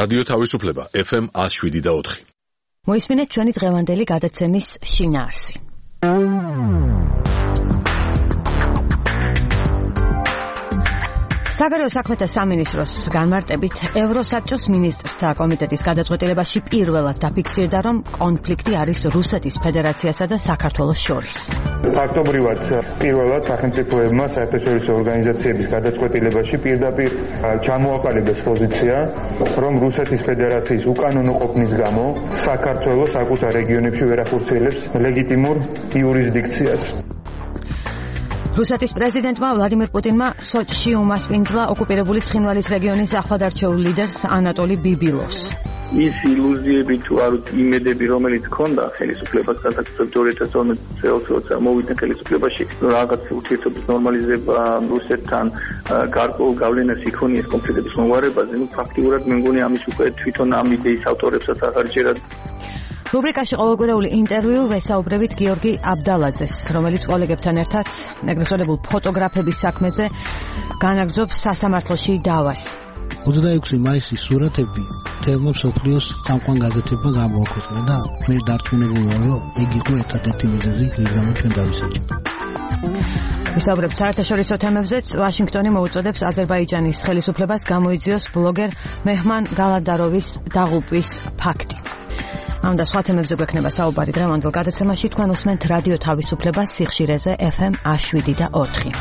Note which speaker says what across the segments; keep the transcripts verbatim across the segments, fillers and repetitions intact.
Speaker 1: რადიო თავისუფლება ეფ ემ one oh seven და four.
Speaker 2: მოისმინეთ ჩვენი დღევანდელი გადაცემის შინაარსი. საგარეო საქმეთა სამინისტროს განმარტებით ევროსაბჭოს მინისტრთა კომიტეტის გადაწყვეტილებაში პირველად დაფიქსირდა, რომ კონფლიქტი არის რუსეთის ფედერაციასა და საქართველოს შორის.
Speaker 3: ფაქტობრივად პირველად სახელმწიფოებმა საერთაშორისო ორგანიზაციების გადაწყვეტილებაში პირდაპირ ჩამოაყალიბეს პოზიცია, რომ რუსეთის ფედერაციის უკანონო ყოფნის გამო საქართველოს საკუთარ რეგიონებში ვერ ახორციელებს ლეგიტიმურ იურისდიქციას.
Speaker 2: რუსეთის პრეზიდენტმა ვლადიმირ პუტინმა სოჭში უმასპინძლა ოკუპირებული ცხინვალის რეგიონის ახლადარჩეულ ლიდერს ანატოლი ბიბილოვს.
Speaker 4: ის ილუზიები თუ არ იმედები, რომელიც ჰქონდა ხელისუფლებასთან ორი ათას თორმეტ წელს, როცა მოვიდნენ ხელისუფლებაში, რაღაც ურთიერთობის ნორმალიზება რუსეთთან, გარკვეულ გავლენას იქონიეს კონფლიქტების მოგვარებაზე, ну ფაქტიურად მე მგონი ამის უკვე თვითონ ამ იდეის ავტორებსაც აღარ ჯერათ.
Speaker 2: რუბრიკაში ყოველკვირეული ინტერვიუ ვესაუბრებით გიორგი აბდალაძეს, რომელიც კოლეგებთან ერთად ეგრეთ წოდებულ ფოტოგრაფების საქმეზე განაგრძობს სასამართლოში დავას.
Speaker 5: ოცდაექვსი მაისის სურათები თელმა მსოფლიოს წამყვან გაზეთებმა გამოაქვეყნა და მე დარწმუნებული ვარ, რომ ეგ იყო ერთადერთი მიზეზი, რის გამოც ჩვენ დავისაჯეთ. ვისაუბრებთ საერთაშორისო თემებზეც. ვაშინგტონი მოუწოდებს აზერბაიჯანის ხელისუფლებას გამოიძიოს ბლოგერ მეჰმან გალადაროვის დაღუპვის ფაქტი. ამ და სხვა თემებზე გვექნება საუბარი დღევანდელ გადაცემაში. თქვენ უსმენთ რადიო თავისუფლებას სიხშირეზე ეფ ემ one oh seven და four.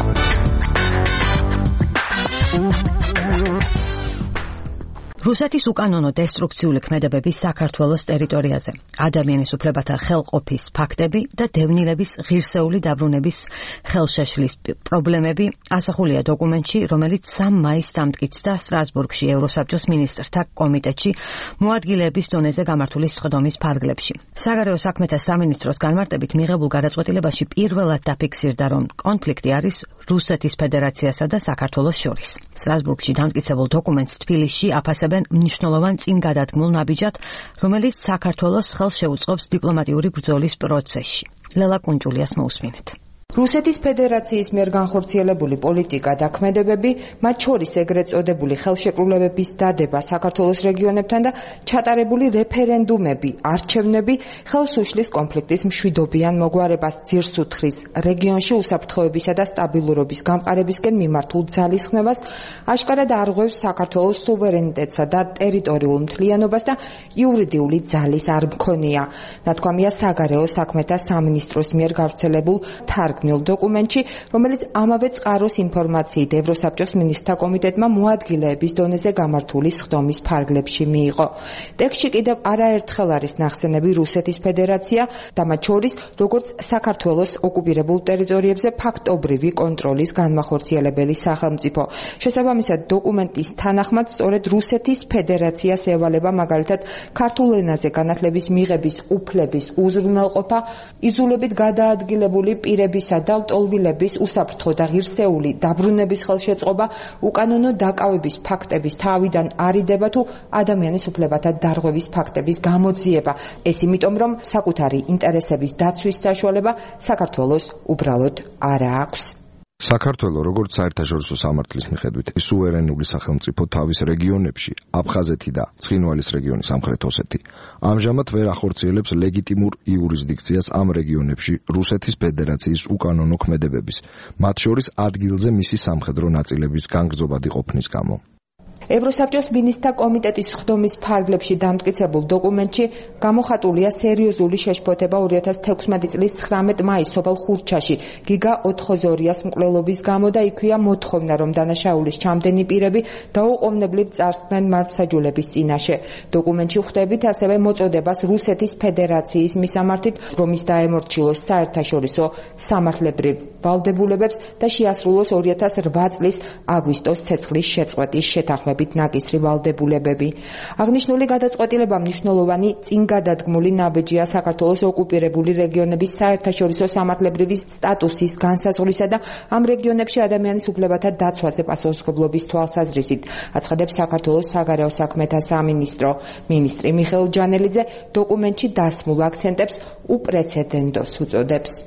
Speaker 5: რუსეთის უკანონო დესტრუქციული ქმედებები საქართველოს ტერიტორიაზე, ადამიანის უფლებათა ხელყოფის ფაქტები და დევნილების ღირსეული დაბრუნების ხელშეშლის პრობლემები ასახულია დოკუმენტში, რომელიც სამი მაისს დამტკიცდა სტრასბურგში ევროსაბჭოს მინისტრთა კომიტეტში მოადგილეების დონეზე გამართული სხდომის ფარგლებში. საგარეო საქმეთა სამინისტროს განმარტებით მიღებულ გადაწყვეტილებაში პირველად დაფიქსირდა, რომ კონფლიქტი არის რუსეთის ფედერაციასა და საქართველოს შორის. სტრასბურგში დამტკიცებულ დოკუმენტს თბილისში აფასებენ მნიშვნელოვან წინგადადგმულ ნაბიჯად, რომელიც საქართველოს ხელს შეუწყობს დიპლომატიური ბრძოლის პროცესში. ლელა კუნჯულიას მოусმინეთ.
Speaker 6: რუსეთის ფედერაციის მიერ განხორციელებული პოლიტიკა და ქმედებები, მათ შორის ეგრეთ წოდებული ხელშეკრულებების დადება საქართველოს რეგიონებთან და ჩატარებული რეფერენდუმები, არჩევნები ხელს უშლის კონფლიქტის მშვიდობიან მოგვარებას, ძირს უთხრის რეგიონში უსაფრთხოებისა და სტაბილურობის გამყარებისკენ მიმართულ ძალისხმევას, აშკარად არღვევს საქართველოს სუვერენიტეტსა და ტერიტორიულ მთლიანობას და იურიდიული ძალის არ მქონია. ნათქვამია საგარეო საქმეთა სამინისტროს მიერ გავრცელებულ თარგმნილ დოკუმენტში, რომელიც ამავე წყაროს ინფორმაციით ევროსაბჭოს მინისტრთა კომიტეტმა მოადგილეების დონეზე გამართული სხდომის ფარგლებში მიიღო. ტექსტში კიდევ არაერთხელ არის ნახსენები რუსეთის ფედერაცია და მათ შორის როგორც საქართველოს ოკუპირებულ ტერიტორიებზე ფაქტობრივი კონტროლის განმახორციელებელი სახელმწიფო. შესაბამისად, დოკუმენტის თანახმად სწორედ რუსეთის ფედერაციას ევალება მაგალითად ქართულ ენაზე განათლების მიღების უფლების უზრუნველყოფა, იზოლებით გადაადგილებული პირების და ლტოლვილების უსაფრთხო და ღირსეული დაბრუნების ხელშეწყობა, უკანონო დაკავების ფაქტების თავიდან არიდება თუ ადამიანის უფლებათა დარღვევის ფაქტების გამოძიება. ეს იმიტომ, რომ საკუთარი ინტერესების დაცვის საშუალება საქართველოს უბრალოდ არ აქვს.
Speaker 7: საქართველოს როგორც საერთაშორისო სამართლის მიხედვით სუვერენული სახელმწიფო თავის რეგიონებში, აფხაზეთი და ცხინვალის რეგიონი სამხრეთ ოსეთი, ამჟამად ვერ ახორციელებს ლეგიტიმურ იურისდიქციას ამ რეგიონებში რუსეთის ფედერაციის უკანონო ქმედებების, მათ შორის ადგილზე მისი სამხედრო ნაწილების განგრძობადი ყოფნის გამო.
Speaker 6: ევროსაბჭოს მინისტრთა კომიტეტის სხდომის ფარგლებში დამტკიცებულ დოკუმენტში გამოხატულია სერიოზული შეშფოთება ორი ათას თექვსმეტი წლის ცხრამეტ მაისს სოფელ ხურჩაში გიგა ოთხოზორიას მკვლელობის გამო და იქვეა მოთხოვნა, რომ დანაშაულის ჩამდენი პირები დაუყოვნებლივ წარსდგნენ მართლმსაჯულების წინაშე. დოკუმენტში ხვდებით ასევე მოწოდებას რუსეთის ფედერაციის მისამართით, რომ ის დაემორჩილოს საერთაშორისო სამართლებრივ ვალდებულებებს და შეასრულოს ორი ათას რვა წლის აგვისტოს ცეცხლის შეწყვეტის შეთანხმება ნაკისრი ვალდებულებები. აღნიშნული გადაწყვეტილება მნიშვნელოვანი წინგადადგმული ნაბიჯია საქართველოს ოკუპირებული რეგიონების საერთაშორისო სამართლებრივი სტატუსის განსაზღვრისა და ამ რეგიონებში ადამიანის უფლებათა დაცვაზე პასუხისმგებლობის თვალსაზრისით, აცხადებს საქართველოს საგარეო საქმეთა სამინისტრო. მინისტრი მიხეილ ჯანელიძე დოკუმენტში დასმულ აქცენტებს უპრეცედენტოს უწოდებს.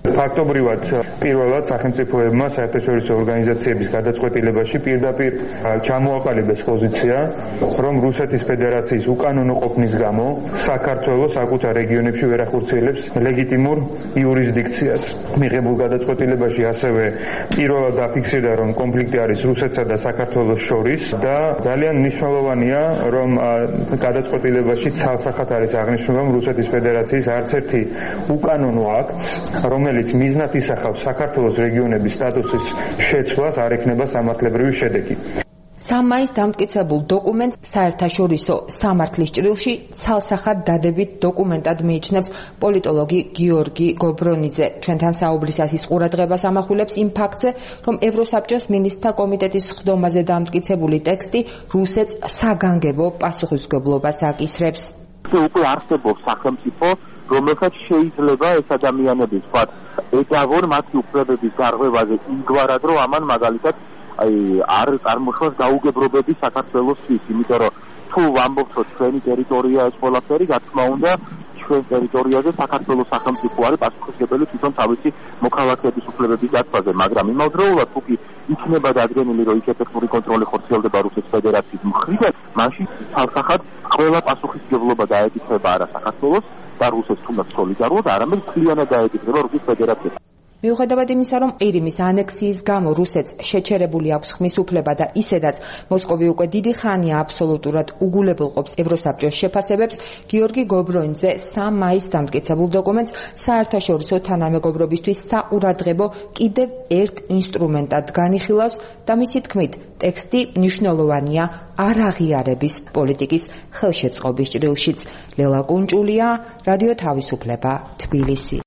Speaker 3: ფაქტობრივად პირველად სახელმწიფოებმა საერთაშორისო ორგანიზაციების გადაწყვეტილებაში პირდაპირ ჩამოაყალიბეს პოზიცია, რომ რუსეთის ფედერაციის უკანონო ყოფნის გამო საქართველოს საკუთარ რეგიონებში ვერ ახორციელებს ლეგიტიმურ იურისდიქციას. მიღებულ გადაწყვეტილებაში ასევე პირველად დაფიქსირდა, რომ კონფლიქტი არის რუსეთსა და საქართველოს შორის და ძალიან მნიშვნელოვანია, რომ გადაწყვეტილებაში ცალსახად არის აღნიშნული, რომ რუსეთის ფედერაციის არც ერთი უკანონო აქტს, რომელიც მიზნად ისახავს საქართველოს რეგიონების სტატუსის შეცვლას, არ ექნება სამართლებრივი შედეგი.
Speaker 6: სამ მაისს დამტკიცებულ დოკუმენტს საერთაშორისო სამართლის ჭრილში ცალსახად დადებით დოკუმენტად მიიჩნევს პოლიტოლოგი გიორგი გობრონიძე. ჩვენთან საუბრის ასის ყურადღებას ამახვილებს იმ ფაქტზე, რომ ევროსაბჭოს მინისტრთა კომიტეტის სხდომაზე დამტკიცებული ტექსტი რუსეთს საგანგებო პასუხისმგებლობას აკისრებს.
Speaker 8: უკვე არსებობს სახელმწიფო, რომელსაც შეიძლება ეს ადამიანები თქვა ეტავონ მათი უფლებების გარღვევაზე იმგვარად, რომ ამან მაგალითად აი არ წარმოშოს გაუგებრობები საქართველოსთვის, იმიტომ რომ თუ ვამბობთ, რომ ჩვენი ტერიტორია ეს ყველაფერი, რა თქმა უნდა, ჩვენ ტერიტორიაზე საქართველოს სახელმწიფო არის პასუხისმგებელი თვითონ თავისი მოქალაქეების უფლებების დაცვაზე, მაგრამ იმავდროულად თუ კი იქნება დადგენილი, რომ იქ ეფექტური კონტროლი ხორციელდება რუსეთის ფედერაციის მხრიდან, მაშინ თავსახად ყველა პასუხისმგებლობა დაეკისრება არა საქართველოს და რუსეთს თუნდაც სოლიდარულად, არამედ მთლიანად დაეკისრება რუსეთის ფედერაციას.
Speaker 6: მიუხედავად იმისა, რომ ყირიმის ანექსიის გამო რუსეთს შეჩერებული აქვს ხმის უფლება და ისედაც მოსკოვი უკვე დიდი ხანია აბსოლუტურად უგულებელყოფს ევროსაბჭოს შეფასებებს, გიორგი გობრონიძე სამ მაისს დამტკიცებულ დოკუმენტს საერთაშორისო თანამეგობრობისთვის საყურადღებო კიდევ ერთ ინსტრუმენტად განიხილავს და მისი თქმით, ტექსტი მნიშვნელოვანია არაღიარების პოლიტიკის ხელშეწყობის ჭრილშიც. ლელა კუნჭულია, რადიო თავისუფლება, თბილისი.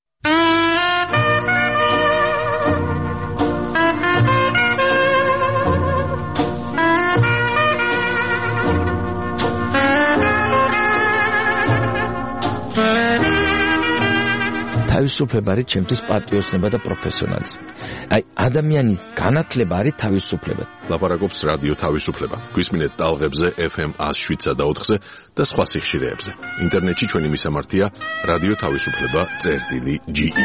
Speaker 9: თავისუფლება არის ჩემთვის პატრიოტიზმი და პროფესიონალიზმი. აი ადამიანის განათლება არის თავისუფლება.
Speaker 1: ლაპარაკობს რადიო თავისუფლება. გვისმინეთ ტალღებზე ეფ ემ one oh seven და four და სხვა სიხშირეებზე. ინტერნეტში ჩვენი მისამართია რადიო თავისუფლება წერტილი ჯი ი.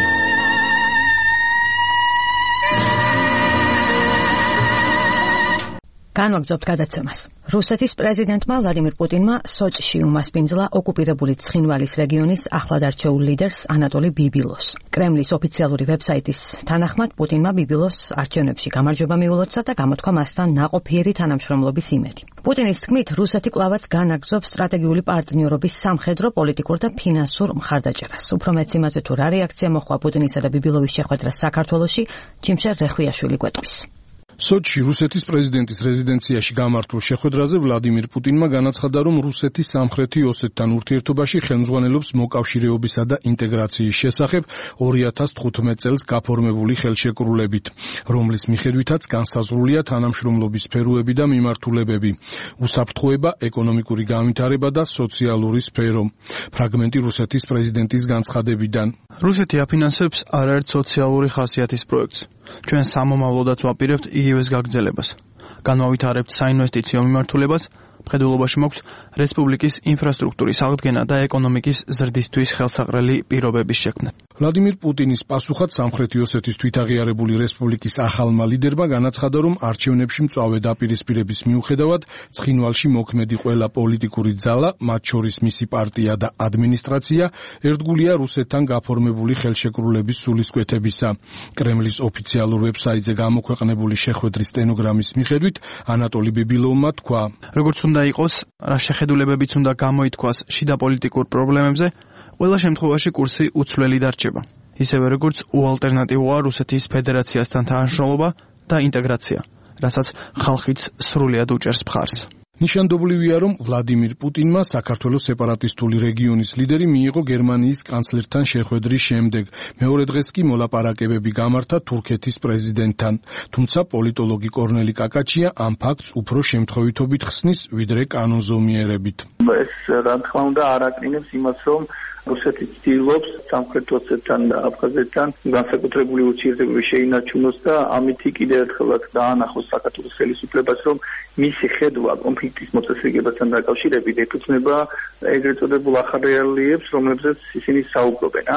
Speaker 2: განვაგრძობთ გადაცემას. რუსეთის პრეზიდენტმა ვლადიმირ პუტინმა სოჭში უმასპინძლა ოკუპირებული ცხინვალის რეგიონის ახლად არჩეულ ლიდერს ანატოლი ბიბილოს. კრემლის ოფიციალური ვებსაიტის თანახმად პუტინმა ბიბილოს არჩევნებში გამარჯვება მიულოცა და გამოთქვა მასთან ნაყოფიერი თანამშრომლობის იმედი. პუტინის თქმით, რუსეთი კვლავაც განაგრძობს სტრატეგიული პარტნიორობის სამხედრო, პოლიტიკურ და ფინანსურ მხარდაჭერას. უფრო მეც იმაზე თუ რა რეაქცია მოხდა პუტინისა და ბიბილოვის შეხვედრას საქართველოში, ჯიმშერ რეხვიაშვილი გვეტყვის.
Speaker 10: სოჩში რუსეთის პრეზიდენტის რეზიდენციაში გამართულ შეხვედრაზე ვლადიმირ პუტინმა განაცხადა, რომ რუსეთის სამხრეთი ოსეთთან ურთიერთობაში ხელმძღვანელობს მოკავშირეობისა და ინტეგრაციის შესახებ ორი ათას თხუთმეტ წელს გაფორმებული ხელშეკრულებით, რომლის მიხედვითაც განსაზღვრულია თანამშრომლობის სფეროები და მიმართულებები, უსაფრთხოება, ეკონომიკური განვითარება და სოციალური სფერო. ფრაგმენტი რუსეთის პრეზიდენტის განცხადებიდან.
Speaker 11: რუსეთი აფინანსებს არაერთ სოციალური ხასიათის პროექტს. ჩვენ სამომავლოდაც ვაპირებთ იგივეს გაგრძელებას. განვავითარებთ საინვესტიციო მიმართულებას, მხედველობაში მაქვს რესპუბლიკის ინფრასტრუქტურის აღდგენა და ეკონომიკის ზრდისთვის ხელსაყრელი პირობების შექმნა.
Speaker 10: ვლადიმირ პუტინის პასუხად სამხრეთი ოსეთის თვითაღიარებული რესპუბლიკის ახალმა ლიდერმა განაცხადა, რომ არჩევნებში მწვავე დაპირისპირების მიუხედავად ცხინვალში მოქმედი ყველა პოლიტიკური ძალა, მათ შორის მისი პარტია და ადმინისტრაცია, ერთგულია რუსეთთან გაფორმებული ხელშეკრულების სულისკვეთებისა. კრემლის ოფიციალურ ვებსაიტზე გამოქვეყნებული შეხვედრის სტენოგრამის მიხედვით ანატოლი ბიბილოვმა თქვა:
Speaker 11: როგორც უნდა იყოს, რა შეხედულებებიც უნდა გამოითქვას შიდა პოლიტიკურ პრობლემებზე, ყველა შემთხვევაში კურსი უცვლელი დარჩება. ისევე როგორც უალტერნატივოა რუსეთის ფედერაციასთან თანამშრომლობა და ინტეგრაცია, რასაც ხალხიც სრულიად უჭერს მხარს.
Speaker 10: ნიშანდობლივია, რომ ვლადიმირ პუტინმა საქართველოს სეპარატისტული რეგიონის ლიდერი მიიღო გერმანიის კანცლერთან შეხვედრის შემდეგ. მეორე დღეს კი მოლაპარაკებები გამართა თურქეთის პრეზიდენტთან. თუმცა პოლიტოლოგი კორნელი კაკაჩია ამ ფაქტს უფრო შემთხვევითობით ხსნის, ვიდრე კანონზომიერებით.
Speaker 4: ეს რა თქმა უნდა არ აკრინებს იმას, რომ რუსეთი ცდილობს სამხრეთ ოსეთთან და აფხაზეთთან განსაკუთრებული ურთიერთობები შეინარჩუნოს და ამითი კიდევ ერთხელაც დაანახოს საქართველოს ხელისუფლებას, რომ მისი ხედვა კონფლიქტის მოწესრიგებასთან დაკავშირებით ეფუძნება ეგრეთ წოდებულ ახალ რეალიებს, რომლებზეც ისინი საუბრობენ. ანუ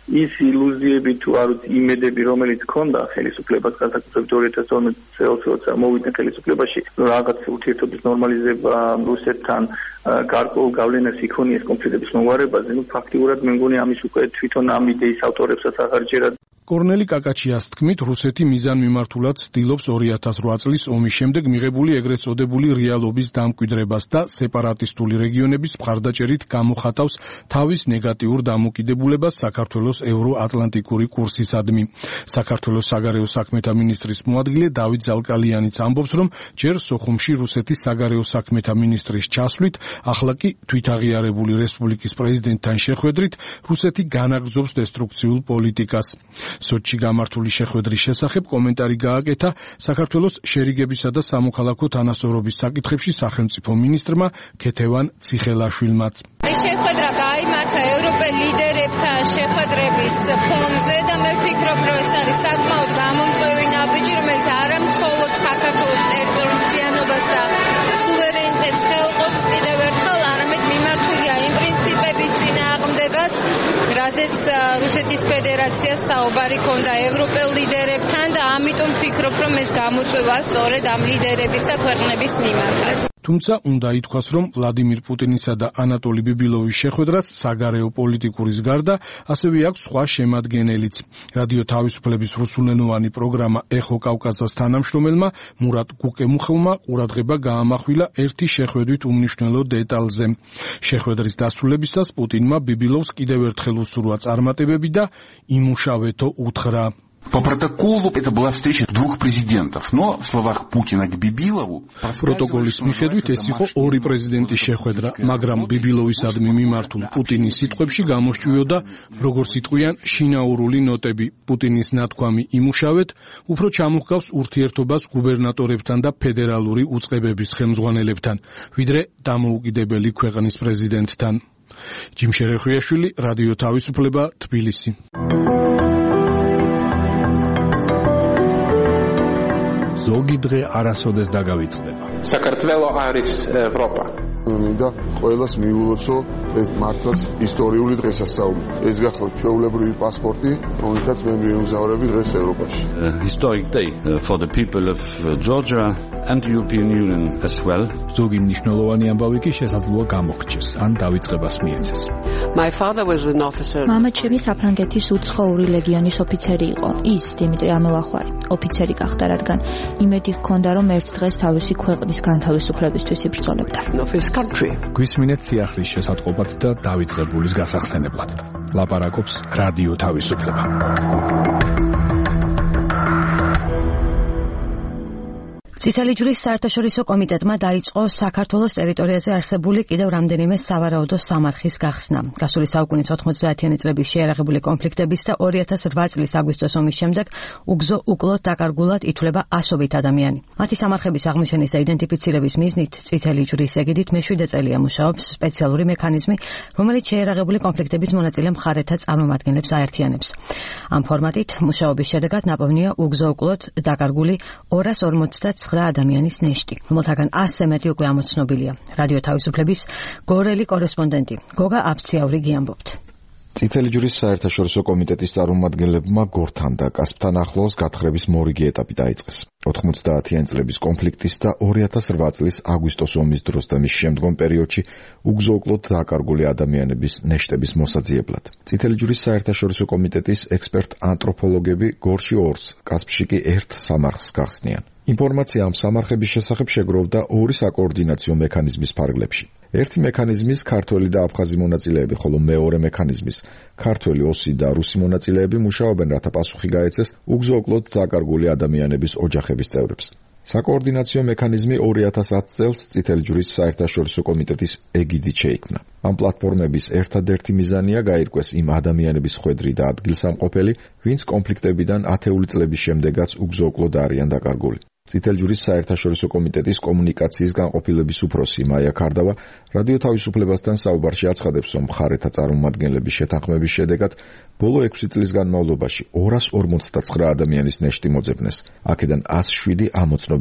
Speaker 4: ის ილუზიები თუ არ ვიცი იმედები რომელიც ქონდა ხელისუფლებას განსაკუთრებით ორი ათას ორმოცდაათი წელს როცა მოვიდა ხელისუფლებაში რაღაც ურთიერთობის ნორმალიზება რუსეთთან გარკვეულ გავლენას იქონია ეს კონფლიქტების მოგვარებაზე ნუ ფაქტიურად მე მგონი ამის უკვე თვითონ ამ იდეის ავტორებსაც აღარ ჯერათ
Speaker 10: კორნელი კაკაჩიას თქმით, რუსეთი მიზანმიმართულად ცდილობს ორი ათას რვა წლის ომის შემდეგ მიღებული ეგრეთ წოდებული რეალობის დამკვიდრებას და სეპარატისტული რეგიონების მხარდაჭერით გამოხატავს თავის ნეგატიურ დამოკიდებულებას საქართველოს ევროატლანტიკური კურსისადმი. საქართველოს საგარეო საქმეთა მინისტრის მოადგილე დავით ზალკალიანიც ამბობს, რომ ჯერ სოხუმში რუსეთის საგარეო საქმეთა მინისტრის ჩასვლით, ახლა კი თვითაღიარებული რესპუბლიკის პრეზიდენტთან შეხვედრით რუსეთი განაგრძობს დესტრუქციულ პოლიტიკას. სოჩში გამართული შეხვედრის შესახებ კომენტარი გააკეთა საქართველოს შერიგებისა და სამოქალაქო თანასწორობის საკითხებში სახელმწიფო მინისტრმა ქეთევან ციხელაშვილმაც.
Speaker 12: ეს შეხვედრა გაიმართა ევროპელ ლიდერებთან შეხვედრების ფონზე და მე ვფიქრობ, რომ ეს არის საკმაოდ გამომწვევი ნაბიჯი, რომელიც არა მხოლოდ საქართველოს ტერიტორიულობას და სუვერენიტეტს ხელყოფს კიდევ ერთხელ, არამედ მიმართულია იმ პრინციპების წინააღმდეგაც, რაზეც რუსეთის ფედერაციას საუბარი ჰქონდა ევროპელ ლიდერებთან და ამიტომ ვფიქრობ, რომ ეს გამოწვევა სწორედ ამ ლიდერების და ქვეყნების მიმართავს.
Speaker 10: თუმცა უნდა ითქვას, რომ ვლადიმირ პუტინისა და ანატოლი ბიბილოვის შეხვედრას საგარეო პოლიტიკურის გარდა ასევე აქვს სხვა შემადგენელიც. რადიო თავისუფლების რუსულენოვანი პროგრამა ეხო კავკასას თანამშრომელმა მურატ გუკემუხელმა ყურადღება გაამახვილა ერთი შეხვედრით უმნიშვნელო დეტალზე. შეხვედრის დასრულებისას პუტინმა ბიბილოვს კიდევ ერთხელ უსურვა წარმატებები და იმუშავეთო უთხრა.
Speaker 13: По протоколу это была встреча двух президентов, но в словах Путина к Бибилову
Speaker 10: პროტოკოლის მიხედვით ეს იყო ორი პრეზიდენტის შეხვედრა, მაგრამ ბიბილოვისადმი მიმართულ პუტინის სიტყვებში გამოსჭვიოდა, როგორც იტყვიან, შინაურული ნოტები. პუტინის ნათქვამი იმუშავეთ, უფრო ჩამოჰგავს ურთიერთობას გუბერნატორებთან და ფედერალური უწყებების ხელმძღვანელებთან, ვიდრე დამოუკიდებელი ქვეყნის პრეზიდენტთან. ჯიმ შერეხვიაშვილი, რადიო თავისუფლება, თბილისი.
Speaker 14: ზოგი დღე არასოდეს დაგავიწყდება.
Speaker 15: საქართველო არის ევროპა.
Speaker 16: მინდა ყველას მიულოცო ეს მართლაც ისტორიული დღესასწაული. ეს გახლავთ ჩვეულებრივი პასპორტი, რომელთაც მე მიემგზავრები დღეს ევროპაში.
Speaker 14: Historic day for the people of Georgia and the European Union as well. ზოგი მნიშვნელოვანი ამბავი კი შესაძლოა გამოგრჩეს, ან დავიწყებას მიეცეს.
Speaker 17: My father was an officer.
Speaker 18: მამა ჩემი საფრანგეთის უცხოური ლეგიონის ოფიცერი იყო. ის დიმიტრი ამელახვარი, ოფიცერი გახდა, რადგან იმედი ჰქონდა, რომ ერთ დღეს თავისი ქვეყნის განთავისუფლებისთვის იბრძოლებდა.
Speaker 14: გვისმინეთ სიახლის შესატყობად და დავიწყებულის გასახსენებლად. ლაპარაკობს რადიო თავისუფლება.
Speaker 2: წითელი ჯვრის საერთაშორისო კომიტეტმა დაიწყო საქართველოს ტერიტორიაზე არსებული კიდევ რამდენიმე სავარაუდო სამარხის გახსნა. გასული საუკუნის ოთხმოცდაათიანი წლების შეიარაღებული კონფლიქტების და ორი ათას რვა წლის აგვისტოს ომის შემდეგ უგზო უკლოდ დაკარგულად ითვლება ასობით ადამიანი. მათი სამარხების აღმოჩენის და იდენტიფიცირების მიზნით წითელი ჯვრის ეგიდით მეშვიდე წელია მუშაობს სპეციალური მექანიზმი, რომელიც შეიარაღებული კონფლიქტების მონაწილე მხარეთა წარმომადგენლებს აერთიანებს. ამ ფორმატით მუშაობის შედეგად ნაპოვნია უგზო უკლოდ დაკარგული ორას ორმოცდაცხრა ადამიანის ნეშტი, რომელთაგან ასზე მეტი უკვე ამოცნობილია. რადიო თავისუფლების გორელი კორესპონდენტი გოგა აბციაურიგი ამბობთ.
Speaker 7: წითელი ჯვრის საერთაშორისო კომიტეტის წარმომადგენლებმა გორთან და კასპთან ახლოს გათხრების მორიგი ეტაპი დაიწყეს. ოთხმოცდაათიანი წლების კონფლიქტის და ორი ათას რვა წლის აგვისტოს ომის დროს და მის შემდგომ პერიოდში უგზო-უკლოდ დაკარგული ადამიანების ნეშტების მოსაძიებლად. წითელი ჯვრის საერთაშორისო კომიტეტის ექსპერტ-ანთროპოლოგები გორში ორს, კასპში კი ერთ სამარხს გახსნიან. ინფორმაცია ამ სამარხების შესახებ შეგროვდა ორი საკოორდინაციო მექანიზმის ფარგლებში. ერთი მექანიზმის ქართველი და აფხაზი მონაწილეები, ხოლო მეორე მექანიზმის ქართველი, ოსი და რუსი მონაწილეები მუშაობენ, რათა პასუხი გაეცეს უგზო-უკლოდ დაკარგული ადამიანების ოჯახების წევრებს. საკოორდინაციო მექანიზმი ორი ათას ათი წელს წითელი ჯვრის საერთაშორისო კომიტეტის ეგიდით შეიქმნა. ამ პლატფორმების ერთადერთი მიზანია გაირკვეს იმ ადამიანების ხვედრი და ადგილსამყოფელი, ვინც კონფლიქტებიდან ათეული წლების შემდეგაც უგზო-უკლოდ არიან დაკარგული. წითელი ჯვრის საერთაშორისო კომიტეტის კომუნიკაციის განყოფილების უფროსი მაია ქარდავა რადიო თავისუფლებასთან საუბარში აცხადებს, რომ მხარეთა წარმომადგენლების შეთანხმების შედეგად ბოლო ექვსი წლის განმავლობაში ორას ორმოცდაცხრა ადამიანის ნეშტი მოძებნეს. აქედან ათს შვიდი ამოცნობილია.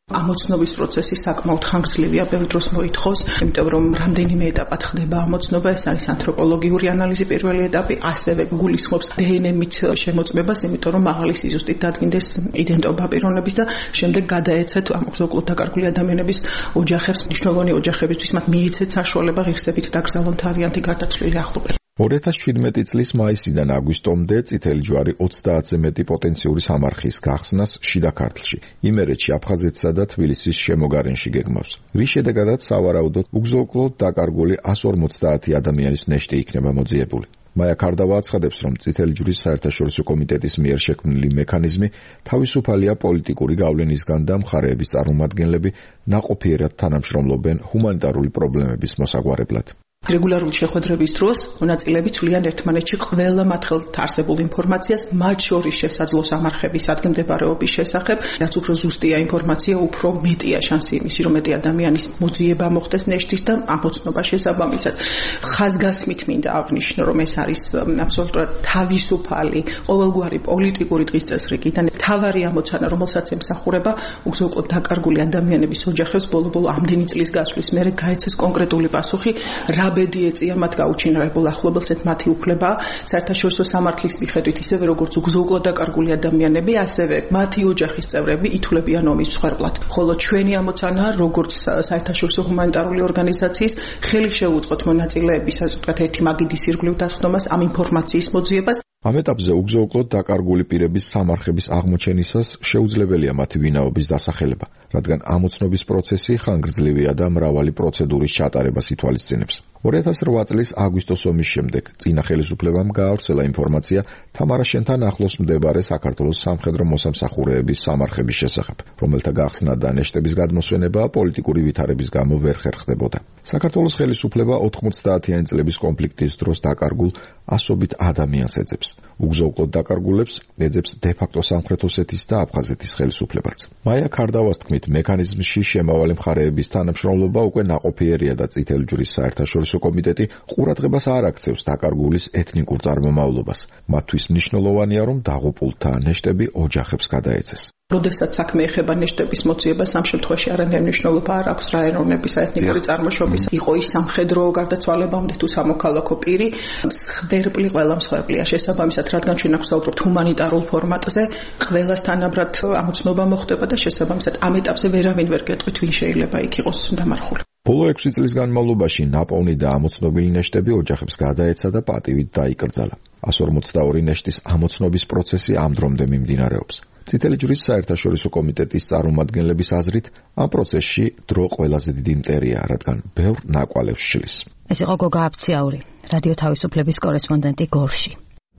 Speaker 19: ამოცნობის პროცესი საკმაოდ ხანგრძლივია, ბევრ დროს მოითხოვს, იმიტომ რომ რამდენიმე ეტაპად ხდება ამოცნობა, ეს არის ანთროპოლოგიური ანალიზი პირველი ეტაპი, ასევე გულისხმობს დე ენ ემ-ით შემოწმებას, იმიტომ რომ მაღალი სიზუსტით დადგინდეს იდენტობა პიროვნების და შემდეგ გადაეცეთ ამ უგზო-უკლოდ დაკარგული ადამიანების ოჯახებს, მნიშვნელოვანი ოჯახებისთვის მათ მიეცეთ საშუალება ღირსებით დაკრძალონ თავიანთი გარდაცვლილი ახლობელი.
Speaker 7: ორი ათას შვიდმეტი წლის მაისიდან აგვისტომდე წითელი ჯვარი ოცდაათზე მეტი პოტენციური სამარხის გახსნას შიდა ქართლში, იმერეთში, აფხაზეთსა და თბილისის შემოგარენში გეგმავს. რის შედეგადაც სავარაუდოდ უგზო-უკლოდ დაკარგული εκατს ორმოცდაათი ადამიანის ნეშტი იქნება მოძიებული. მაია ქარდავა აცხადებს, რომ წითელი ჯვრის საერთაშორისო კომიტეტის მიერ შექმნილი მექანიზმი თავისუფალია პოლიტიკური გავლენისგან და მხარეების წარმომადგენლები ნაყოფიერად თანამშრომლობენ ჰუმანიტარული პრობლემების მოსაგვარებლად.
Speaker 19: რეგულარული შეხვედრების დროს მონაწილეები ცვლიან ერთმანეთში ყველა მათ ხელთ არსებულ ინფორმაციას, მათ შორის შესაძლო სამარხების ადგილმდებარეობის შესახებ, რაც უფრო ზუსტია ინფორმაცია, უფრო მეტია შანსი იმისი, რომ მეტი ადამიანის მოძიება მოხდეს ნეშტის და ამოცნობა შესაბამისად. ხაზგასმით მინდა აღნიშნო, რომ ეს არის აბსოლუტურად თავისუფალი, ყოველგვარი პოლიტიკური დღის წესრიგი და მთავარი ამოცანა, რომელსაც ემსახურება უგზო-უკლოდ დაკარგული ადამიანების ოჯახებს ბოლო-ბოლო ამდენი წლის გასვლის მერე გაეცეს კონკრეტული პასუხი, რა ბედი ეწია მათ გაუჩინარებულ ახლობელს, ერთ მათი უფლება საერთაშორისო სამართლის მიხედვით, ისევე როგორც უგზო-უკლოდ დაკარგული ადამიანები, ასევე მათი ოჯახის წევრები ითვლებიან ომის მსხვერპლად. ხოლო ჩვენი ამოცანაა, როგორც საერთაშორისო ჰუმანიტარული ორგანიზაციის, ხელი შევუწყოთ მონაწილეების, ასე ვთქვათ, ერთი მაგიდის ირგვლივ დასხდომას, ამ ინფორმაციის მოძიებას.
Speaker 7: ამ ეტაპზე უგზო-უკლოდ დაკარგული პირების სამარხების აღმოჩენისას შეუძლებელია მათი ვინაობის დასახელება, რადგან ამოცნობის პროცესი ხანგრძლივია და მრავალი პროცედურის ჩატარებას ითვალისწინებს. ორი ათას რვა წლის აგვისტოს ომის შემდეგ წინა ხელისუფლებამ გაავრცელა ინფორმაცია თამარაშენთან ახლოს მდებარე საქართველოს სამხედრო მოსამსახურეების სამარხების შესახებ, რომელთა გახსნა და ნეშტების გადმოსვენება პოლიტიკური ვითარების გამო ვერ ხერხდებოდა. საქართველოს ხელისუფლება ოთხმოცდაათიანი წლების კონფლიქტის დროს დაკარგულ ასობით ადამიანს ეძებს. უგზო-უკლოდ დაკარგულებს ეძებს დე-ფაქტო სამხრეთ ოსეთის და აფხაზეთის ხელისუფლებაც. მაია ქარდავას თქმით, მექანიზმში შემავალი მხარეების თანამშრომლობა უკვე ნაყოფიერია და წითელი ჯვრის საერთაშორისო კომიტეტი ყურადღებას არ აქცევს დაკარგულის ეთნიკურ წარმომავლობას. მათთვის მნიშვნელოვანია, რომ დაღუპულთა ნეშტები ოჯახებს გადაეცეს.
Speaker 19: როდესაც საქმე ეხება ნეშტების მოძიებას, ამ შემთხვევაში არანაირი მნიშვნელობა არ აქვს რა ეროვნების, ეთნიკური წარმოშობის, იყო ის სამხედრო გარდაცვალებამდე თუ სამოქალაქო პირი, მსხვერპლი ყველა მსხვერპლია შესაბამისად, რადგან ჩვენ აქვს საუბრობთ ჰუმანიტარულ ფორმატზე, ყველას თანაბრად ამოცნობა მოხდება და შესაბამისად ამ ეტაპზე ვერავინ ვერ გეტყვით, ვინ შეიძლება იქ იყოს დამარხული.
Speaker 7: ბოლო ექვსი წლის განმავლობაში ნაპოვნი და ამოცნობილი ნეშტები ოჯახებს გადაეცა და პატივით დაიკრძალა. εκατს ორმოცდაორი ნეშტის ამოცნობის პროცესი ამ დრომდე მიმდინარეობს. წითელი ჯვრის საერთაშორისო კომიტეტის წარმომადგენლების აზრით, ამ პროცესში დრო ყველაზე დიდი მტერია, რადგან ბევრ ნაკვალევს შლის.
Speaker 2: ეს იყო გოგა აფციაური, რადიო თავისუფლების კორესპონდენტი გორში.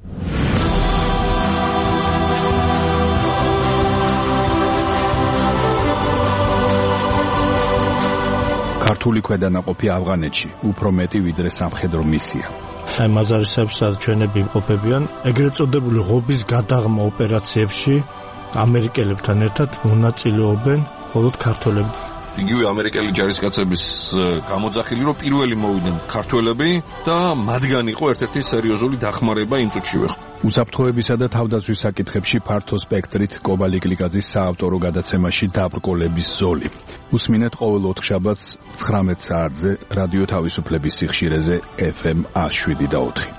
Speaker 14: ქართული ქვედანაყოფი ავღანეთში უფრო მეტი ვიდრე სამხედრო მისია.
Speaker 20: აი მაზარისებს ჩვენები იმყოფებიან ეგრეთ წოდებული ღობის გადაღმა ოპერაციებში ამერიკელებთან ერთად მონაწილეობენ მხოლოდ ქართველები.
Speaker 21: იგივე ამერიკელი ჯარისკაცების გამოძახილი, რომ პირველი მოვიდნენ ქართველები და მათგან იყო ერთ-ერთი სერიოზული დახმარება იმ წუთში ვეხ.
Speaker 14: უსაფრთხოებისა და თავდაცვის საკითხებში ფართო სპექტრით კობალი გლიკაძის საავტორო გადაცემაში დაბრკოლების ზოლი. უსმინეთ ყოველ ოთხშაბათს ცხრამეტ საათზე რადიო თავისუფლების სიხშირეზე ეფ ემ ას შვიდი და ოთხი.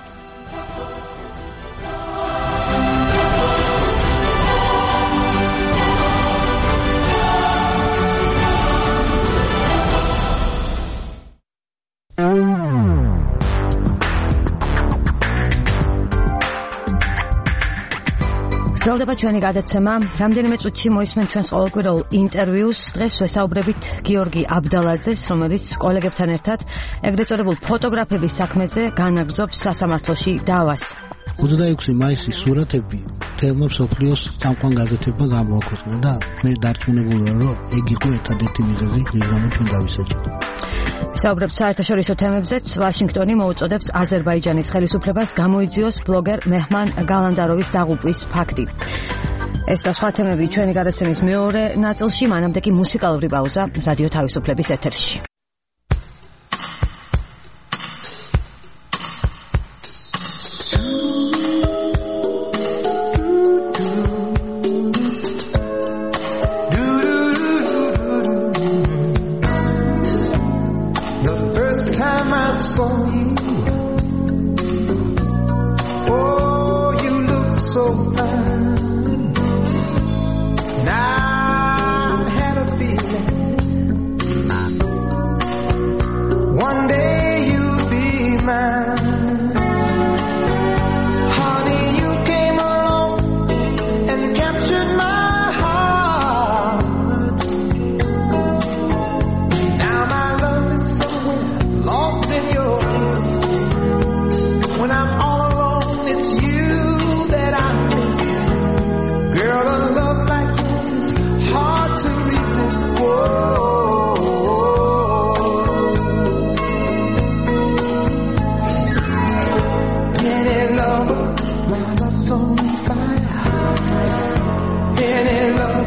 Speaker 2: გრძელდება ჩვენი გადაცემა. რამდენიმე წუთში მოისმენთ ჩვენს ყოველკვირეულ ინტერვიუს. დღეს ვესაუბრებით გიორგი აბდალაძეს, რომელიც კოლეგებთან ერთად ეგრეთ წოდებულ ფოტოგრაფების საქმეზე განაგრძობს სასამართლოში დავას.
Speaker 22: ოცდაექვსი მაისის სურათები თელმა მსოფლიოს წამყვან გაზეთებმა გამოაქვეყნა და მე დარწმუნებული ვარ, რომ ეგ იყო ერთადერთი მიზეზი, რის გამო ჩვენ დავისაჯეთ.
Speaker 2: ვისაუბრებთ საერთაშორისო თემებზეც. ვაშინგტონი მოუწოდებს აზერბაიჯანის ხელისუფლებას გამოიძიოს ბლოგერ მეჰმან გალანდაროვის დაღუპვის ფაქტი. ეს და სხვა თემები ჩვენი გადაცემის მეორე ნაწილში, მანამდე კი მუსიკალური პაუზა რადიო თავისუფლების ეთერში.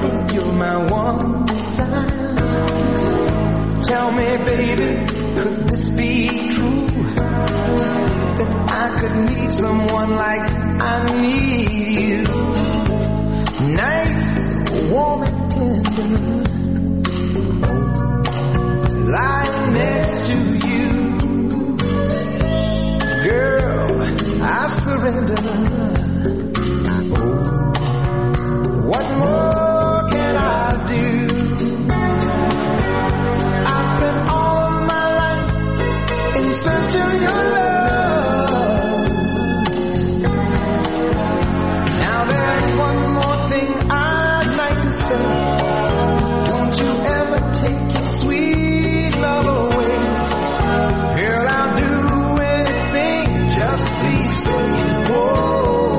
Speaker 3: you're my one desire. Tell me, baby, could this be true? That I could need someone like I need you. Nice, warm and tender, lying next to you. Girl, I surrender. What more can I do? I spent all of my life in search of your love. Now there's one more thing I'd like to say. Don't you ever take your sweet love away. Girl, I'll do anything, just please stay. Whoa.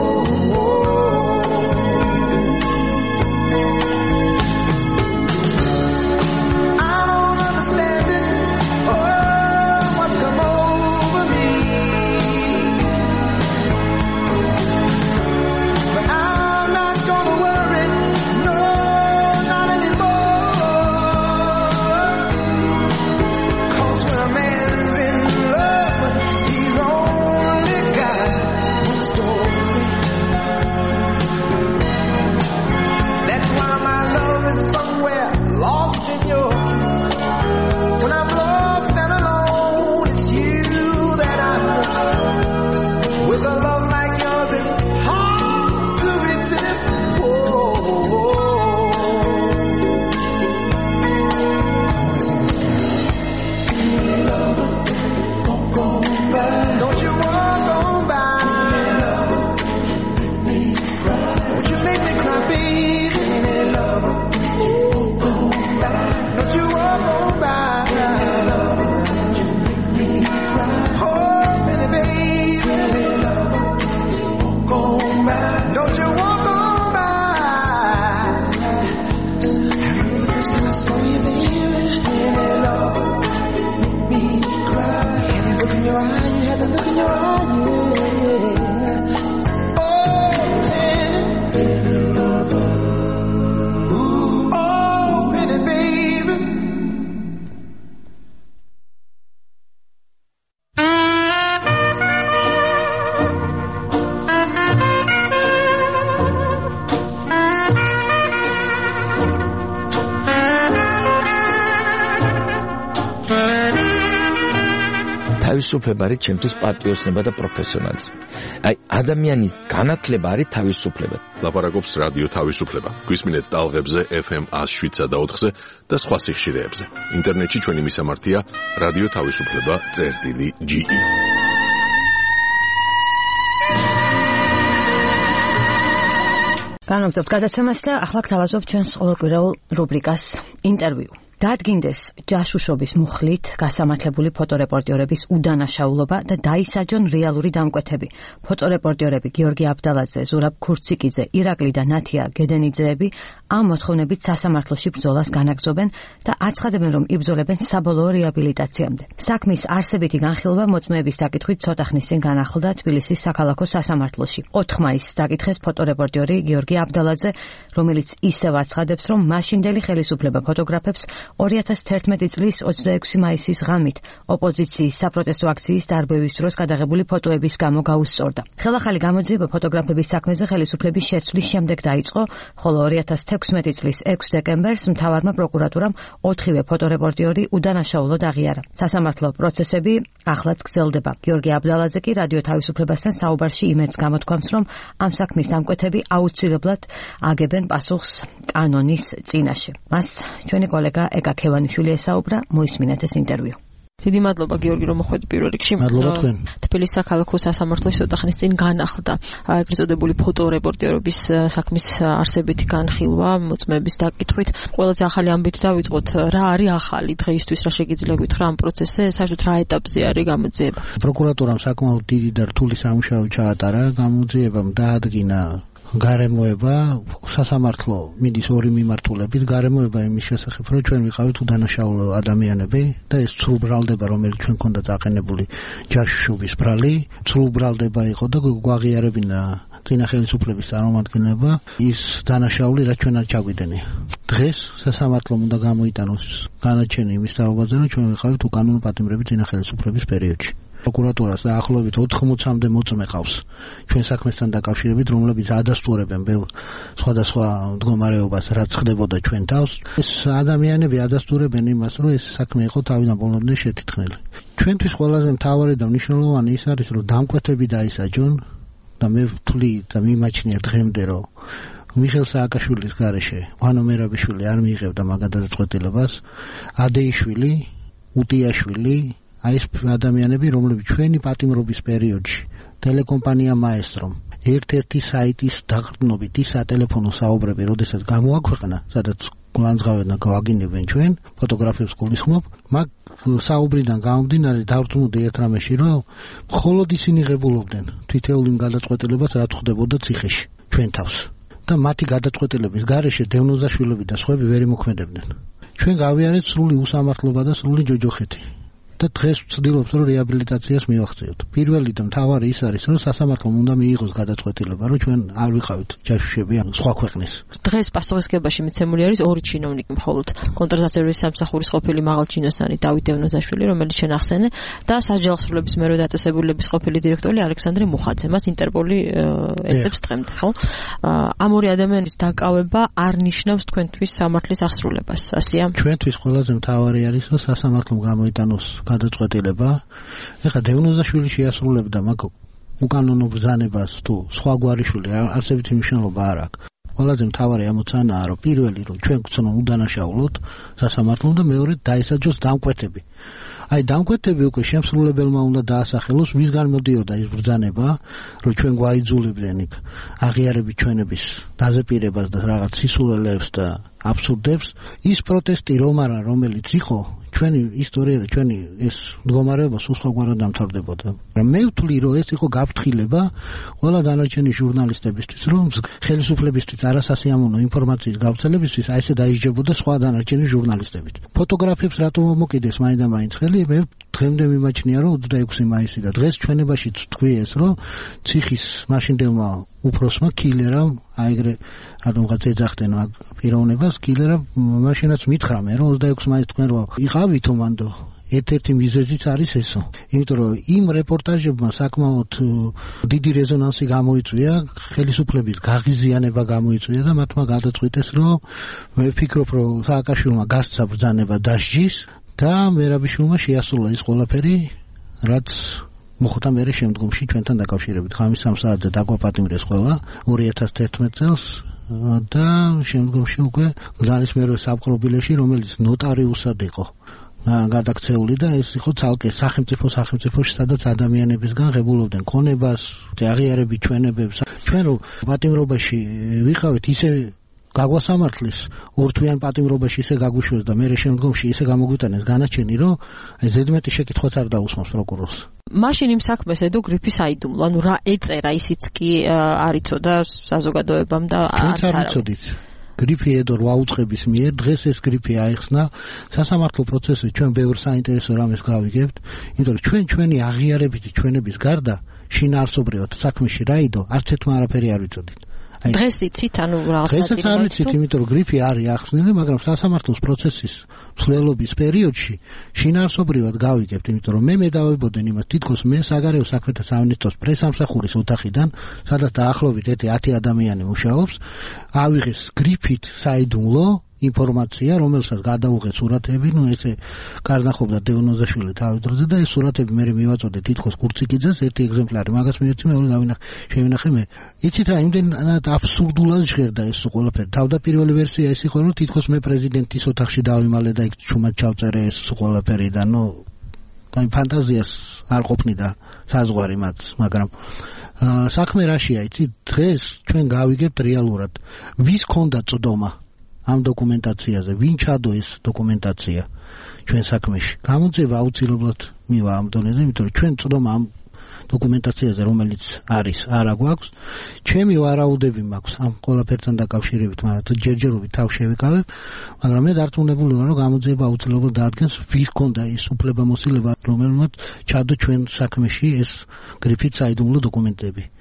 Speaker 9: თავისუფლება არის ჩემთვის პატრიოტიზმი და პროფესიონალიზმი. აი, ადამიანის განათლება არის თავისუფლება.
Speaker 1: ლაპარაკობს რადიო თავისუფლება. გვისმინეთ ტალღებზე ეფ ემ one oh seven point four-ზე და სხვა სიხშირეებზე. ინტერნეტში ჩვენი მისამართია რადიო თავისუფლება წერტილი ჯი ი.
Speaker 2: განვაგრძობთ გადაცემას და ახლა გთავაზობ ჩვენს ყოველკვირეულ რუბრიკას ინტერვიუ. დადგინდეს ჯაშუშობის მუხლით გასამართლებული ფოტორეპორტიორების უდანაშაულობა და დაისაჯონ რეალური დამკვეთები. ფოტორეპორტიორები გიორგი აბდალაძე, ზურაბ ქურციკიძე, ირაკლი და ნათია გედენიძეები ამ მოთხოვნებით სასამართლოში ბრძოლას განაგრძობენ და აცხადებენ, რომ იბრძოლებენ საბოლოო რეაბილიტაციამდე. საქმის არსებითი განხილვა მოწმეების საკითხვით ცოტა ხნის წინ განახლდა თბილისის საქალაქო სასამართლოში. ოთხ მაისს დაკითხეს ფოტორეპორტიორი გიორგი აბდალაძე, რომელიც ისევ აცხადებს, რომ მაშინდელი ხელისუფლება ფოტოგრაფებს ორი ათას თერთმეტი წლის ოცდაექვსი მაისის ღამით ოპოზიციის საპროტესტო აქციის დარბევის დროს გადაღებული ფოტოების გამო გაუსწორდა. ხელახალი გამოძიება ფოტოგრაფების საქმეზე ხელისუფლების შეცვლის შემდეგ დაიწყო, ხოლო ორი ათას თექვსმეტი წლის ექვსი დეკემბერს მთავარმა პროკურატურამ ოთხივე ფოტორეპორტიორი უდანაშაულოდ აღიარა. სასამართლო პროცესები ახლაც გრძელდება. გიორგი აბდალაძე კი რადიო თავისუფლებასთან საუბარში იმედს გამოთქვამს, რომ ამ საქმის დამკვეთები აუცილებლად აგებენ პასუხს კანონის წინაშე. მას ჩვენი კოლეგა ეკა ქევანიშვილი ესაუბრა, მოისმინეთ ეს ინტერვიუ.
Speaker 5: დიდი მადლობა გიორგი, რომ მოხვედი პირველ რიგში.
Speaker 22: მადლობა თქვენ.
Speaker 5: თბილისის საქალაქო სასამართლოში ცოტა ხნის წინ განახლდა ეგრეთ წოდებული ფოტორეპორტიორების საქმის არსებითი განხილვა მოწმეების დაკითხვით. ყველაზე ახალი ამბით დავიწყოთ, რა არის ახალი დღეისთვის, რა შეგიძლია გითხრა ამ პროცესზე, საერთოდ რა ეტაპზე არის გამოძიება?
Speaker 22: პროკურატურამ საკმაოდ დიდი და რთული სამუშაო ჩაატარა, გამოძიებამ დაადგინა გარემოება, სასამართლო მიდის ორი მიმართულებით, გარემოება იმის შესახებ, რომ ჩვენ ვიყავით უდანაშაულო ადამიანები და ეს ცრუ ბრალდება, რომელიც ჩვენ ქონდა დაყენებული ჯაშუშობის ბრალი, ცრუ ბრალდება იყო და გვაღიარებინა წინა ხელისუფლების წარმომადგენლება ის დანაშაული რაც ჩვენ არ ჩაგვიდენია. დღეს სასამართლომ უნდა გამოიტანოს განაჩენი იმის თაობაზე, რომ ჩვენ ვიყავით უკანონო პატიმრები წინა ხელისუფლების პერიოდში. პროკურატურას დაახლოებით ოთხმოცამდე მოწმე ყავს ჩვენ საქმესთან დაკავშირებით, რომლებიც ადასტურებენ ბევრ სხვადასხვა მდგომარეობას, რაც ხდებოდა ჩვენ თავს. ეს ადამიანები ადასტურებენ იმას, რომ ეს საქმე იყო თავიდან ბოლომდე შეთითხნილი. ჩვენთვის ყველაზე მთავარი და მნიშვნელოვანი ის არის, რომ დამკვეთები დაისაჯონ და მე ვთვლი და მიმაჩნია დღემდე, რომ მიხეილ სააკაშვილის გარეშე ვანო მერაბიშვილი არ მიიღებდა მაგ გადაწყვეტილებას, ადეიშვილი, უტიაშვილი, აი ეს ადამიანები, რომლებიც ჩვენი პატიმრობის პერიოდში ტელეკომპანია მაესტრომ ერთ-ერთი საიტის დაყრდნობით ის სატელეფონო საუბრები, როდესაც გამოაქვეყნა, სადაც გლანძღავენ და გავაგინებენ ჩვენ ფოტოგრაფებს გულისხმობ, მაგ საუბრიდან გამომდინარე დავრწმუნდი ერთ რამეში, რომ მხოლოდ ისინი ღებულობდნენ თითოეულ იმ გადაწყვეტილებას, რაც ხდებოდა ციხეში ჩვენ თავს და მათი გადაწყვეტილების გარეშე დევნოზაშვილები და სხვები ვერ იმოქმედებდნენ. ჩვენ გავიარეთ სრული უსამართლობა და სრული ჯოჯოხეთი. და დღეს ვცდილობთ, რომ რეაბილიტაციას მივახციოთ. პირველი და მთავარი ის არის, რომ სასამართლომ უნდა მიიღოს გადაწყვეტილება, რომ ჩვენ არ ვიყავით ჯაშუშები ან სხვა ქვეყნის.
Speaker 5: დღეს პასუხისგებაში მიცემული არის ორი ჩინოვნიკი მხოლოდ. კონტრასაცერვის სამსახურის ყოფილი მაღალჩინოსანი დავით დევნოზაშვილი, რომელიც შენ ახსენე, და საჯელსრულების მერვე დაწესებულების ყოფილი დირექტორი ალექსანდრე მუხაძე. მას ინტერპოლი ეძებს დღემდე, ხო? ამ ორი ადამიანის დაკავება არ ნიშნავს თქვენთვის სამართლის აღსრულებას, ასია?
Speaker 22: ჩვენთვის ყველაზე მთავარი არის, რომ სასამართლომ გამოიტანოს გადაწყვეტილება. ეხლა დევნოზაშვილი შეასრულებდა მაგ უკანონო ბრძანებას თუ სხვა გვარიშვილი არსებითი მნიშვნელობა არ აქვს. ყველაზე მთავარი ამოცანაა, რომ პირველი რომ ჩვენ გვცნონ უდანაშაულოთ სასამართლომ და მეორე დაისაჯოს დამკვეთები. აი დამკვეთები უკვე შემსრულებელმა უნდა დაასახელოს, ვისგან მოდიოდა ის ბრძანება, რომ ჩვენ გვაიძულებდნენ იქ აღიარებით ჩვენების დაზეპირებას და რაღაც სისულელეებს და აბსურდებს. ის პროტესტი რომ არა, რომელიც იყო ჩვენი ისტორია და ჩვენი ეს მდგომარეობა სულ სხვაგვარად დამთავრდებოდა. მე ვთვლი, რომ ეს იყო გაფრთხილება ყველა დანარჩენი ჟურნალისტებისთვის, რომ ხელისუფლებისთვის არასასიამოვნო ინფორმაციის გავრცელებისთვის აი ესე დაიჯდებოდა სხვა დანარჩენი ჟურნალისტებით. ფოტოგრაფებს რატომ მომოკიდეს მაინც და მაინც ხელი, მე დღემდე მიმაჩნია, რომ ოცდაექვსი მაისი და დღეს ჩვენებაშიც თქვი ეს, რომ ციხის მაშინდელმა უფროსმა კილერამ აიგრე რადგანაც ეძახდნენ მაგ პიროვნებას, კილერამ მაშინაც მითხრა მე, რომ ოცდაექვსი მაისს თქვენ რო იყავითო მანდო ერთ-ერთი მიზეზიც არის ესო. იმიტომ რომ იმ რეპორტაჟებმა საკმაოდ დიდი რეზონანსი გამოიწვია, ხელისუფლების გაღიზიანება გამოიწვია და მათმა გადაწყვიტეს, რომ მე ვფიქრობ, რომ სააკაშვილმა გასცა ბრძანება დასჯის და მერაბიშვილმა შეასრულა ის ყველაფერი, რაც მოხდა მე შემდგომში ჩვენთან დაკავშირებით. ღამის სამ საათზე დაგვაპატიმრეს ყველა ორი ათას თერთმეტ წელს და შემდგომში უკვე გლანის მერვე საპყრობილეში, რომელიც ნოტარიუსად იყო გადაქცეული და ეს იყო ცალკე სახელმწიფო სახელმწიფოში, სადაც ადამიანებისგან ღებულობდნენ ქონებას, აღიარებით ჩვენებებს. ჩვენ რო პატიმრობაში ვიყავით, ისე გაგვასამართლეს ორთვიან პატიმრობაში ისე გაგვიშვეს და მე შემდგომში ისე გამოგვიტანეს განაჩენი, რომ ზედმეტი შეკითხვაც არ დაусმოს პროკურორს.
Speaker 5: მაშინ იმ საქმეს ედო გრიფის აიდუმლო, ანუ რა ეწერა, ისიც კი არ იცოდა საზოგადოებამ და
Speaker 22: არც არ იცოდით. გრიფი ედო ვაუწყების მიერ დღეს ეს გრიფი აიხსნა სასამართლო პროცესში. ჩვენ ბევრ საინტერესო რამეს გავიგებთ, იმიტომ რომ ჩვენ ჩვენი აღიარებითი ჩვენების გარდა შინაარსობრივად საქმეში რა იდო, არც ერთმა არაფერი არ ვიცოდით.
Speaker 5: დღეს იცით, ანუ რაღაც
Speaker 22: დღესაც არ ვიცით, იმიტომ რომ გრიფი არის ახსნილი, მაგრამ სასამართლოს პროცესის მსვლელობის პერიოდში შინაარსობრივად გავიგებთ, იმიტომ რომ მე მედავებოდენ იმას, თითქოს მე საგარეო საქმეთა სამინისტროს პრესამსახურის ოთახიდან, სადაც დაახლოებით ათი ადამიანი მუშაობს, ავიღეს გრიფით საიდუმლო ინფორმაცია, რომელსაც გადაუღეს სურათები, ну ესე კარნახობდა დევნოზაშვილი თავის დროზე და ეს სურათები მე მივაწოდე თითქოს კურციკიძეს, ერთი ეგზემპლარი მაგას მიეცი, მეორე დავინახე, შევინახე მე. იცით რა, იმდენად აბსურდულად ჟღერდა ეს ყველაფერი. თავდაპირველი ვერსია ის იყო, რომ თითქოს მე პრეზიდენტის ოთახში დავიმალე და იქ ჩუმად ჩავწერე ეს ყველაფერი და ну აი ფანტაზიას არ ყოფნიდა საზღვარი მათ, მაგრამ საქმე რაშია, იცით, დღეს ჩვენ გავიგებთ რეალურად, ვის ქონდა წდომა ამ დოკუმენტაციაზე, ვინ ჩადო ეს დოკუმენტაცია ჩვენ საქმეში. გამოძიება აუცილებლად მივა ამ დონეზე, იმიტომ რომ ჩვენ წდომა ამ დოკუმენტაციაზე, რომელიც არის, არა გვაქვს. ჩემი ვარაუდები მაქვს ამ ყველაფერთან დაკავშირებით, მაგრამ ჯერჯერობით თავ შევიკავებ, მაგრამ მე დარწმუნებული ვარ, რომ გამოძიება აუცილებლად დაადგენს, ვის ქონდა ის უფლებამოსილება, რომელმაც ჩადო ჩვენ საქმეში ეს გრიფით საიდუმლო დოკუმენტები.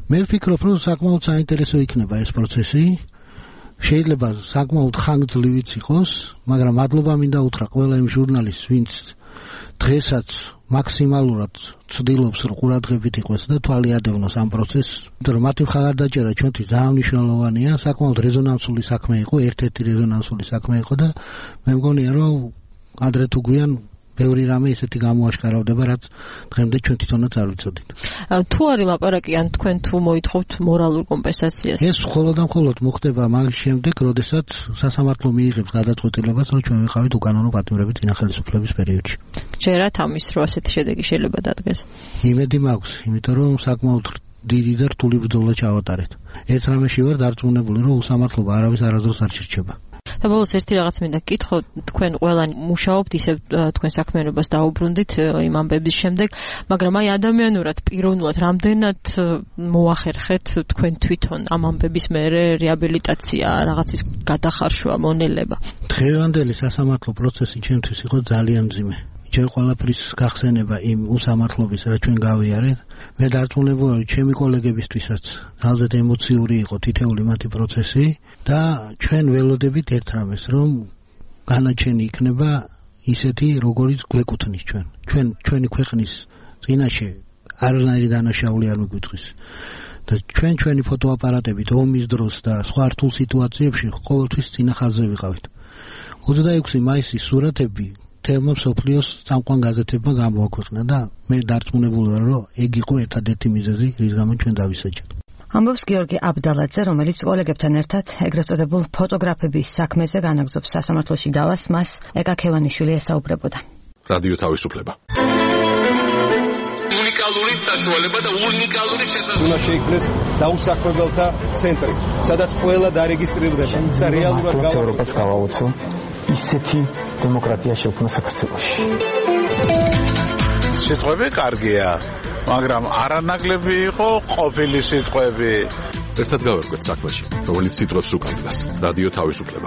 Speaker 22: მე ვფიქრობ, რომ საკმაოდ საინტერესო იქნება ეს პროცესი. შეიძლება საკმაოდ ხანგრძლივიც იყოს, მაგრამ მადლობა მინდა უთხრა ყველა იმ ჟურნალისტს, ვინც დღესაც მაქსიმალურად ცდილობს რომ ყურადღებით იყოს და თვალი ადევნოს ამ პროცესს, იმიტომ რომ მათი მხარდაჭერა ჩვენთვის ძალიან მნიშვნელოვანია, საკმაოდ რეზონანსული საქმე იყო, ერთ-ერთი რეზონანსული საქმე იყო და მე მგონია რომ ადრე თუ გვიან ბევრი რამე ისეთი გამოაშკარავდება, რაც დღემდე ჩვენ თვითონაც არ ვიცოდით.
Speaker 5: თუ არის ლაპარაკი ან თქვენ თუ მოითხოვთ მორალურ კომპენსაციას?
Speaker 22: ეს მხოლოდ და მხოლოდ მოხდება მაგ შემდეგ, როდესაც სასამართლო მიიღებს გადაწყვეტილებას, რომ ჩვენ ვიყავით უკანონო პატიმრებით წინა ხელისუფლების პერიოდში.
Speaker 5: ჯერათ ამის რო ასეთი შედეგი შეიძლება დადგეს?
Speaker 22: იმედი მაქვს, იმიტომ რომ საკმაოდ დიდი და რთული ბრძოლა ჩავატარეთ. ერთ რამეში ვარ დარწმუნებული, რომ უსამართლობა არავის არასდროს არ შერჩება.
Speaker 5: და ბოლოს ერთი რაღაც მინდა გითხო, თქვენ ყველანი მუშაობთ ისევ თქვენ საქმიანობას დაუბრუნდით იმ ამბების შემდეგ, მაგრამ აი ადამიანურად პიროვნულად რამდენად მოახერხეთ თქვენ თვითონ ამ ამბების მერე რეაბილიტაცია, რაღაცის გადახარშვა, მონელება?
Speaker 22: დღევანდელი სასამართლო პროცესი ჩემთვის იყო ძალიან მძიმე. ჯერ ყველაფრის გახსენება იმ უსამართლობის, რაც ჩვენ გავიარეთ. მე დარწმუნებული ვარ, ჩემი კოლეგებისთვისაც ძალზედ ემოციური იყო თითეული მათი პროცესი და ჩვენ ველოდებით ერთ რამეს, რომ განაჩენი იქნება ისეთი, როგორიც გვეკუთვნის ჩვენ. ჩვენ ჩვენი ქვეყნის წინაშე არანაირი დანაშაული არ მიგვიწვის. და ჩვენ ჩვენი ფოტოაპარატებით ომის დროს და სხვა რთულ სიტუაციებში ყოველთვის წინა ხაზზე ვიყავით. ოცდაექვსი მაისის სურათები თემა მსოფლიოს წამყვან გაზეთებმა გამოაქვეყნა და მე დარწმუნებული ვარ, რომ ეგ იყო ერთადერთი მიზეზი, რის გამო ჩვენ დავისაჯეთ.
Speaker 2: ამბობს გიორგი აბდალაძე, რომელიც კოლეგებთან ერთად ეგრეთ წოდებულ ფოტოგრაფების საქმეზე განაგრძობს სასამართლოში დავას, მას ეკა ქევანიშვილი ესაუბრებოდა.
Speaker 1: რადიო თავისუფლება.
Speaker 6: უნიკალური საშუალება და უნიკალური შესაძლებლობა.
Speaker 8: უნდა შეიქმნეს დაუსაქმებელთა ცენტრი, სადაც ყველა დარეგისტრირდება და რეალურად
Speaker 23: ევროპას გავაოცო ისეთი დემოკრატია შექმნა საქართველოში.
Speaker 24: სიტყვები კარგია, მაგრამ არანაკლები იყო ყოფილი სიტყვები.
Speaker 1: ერთად გავერკვეთ საქმეში, რომელიც სიტყვებს უკანდას. რადიო თავისუფლება.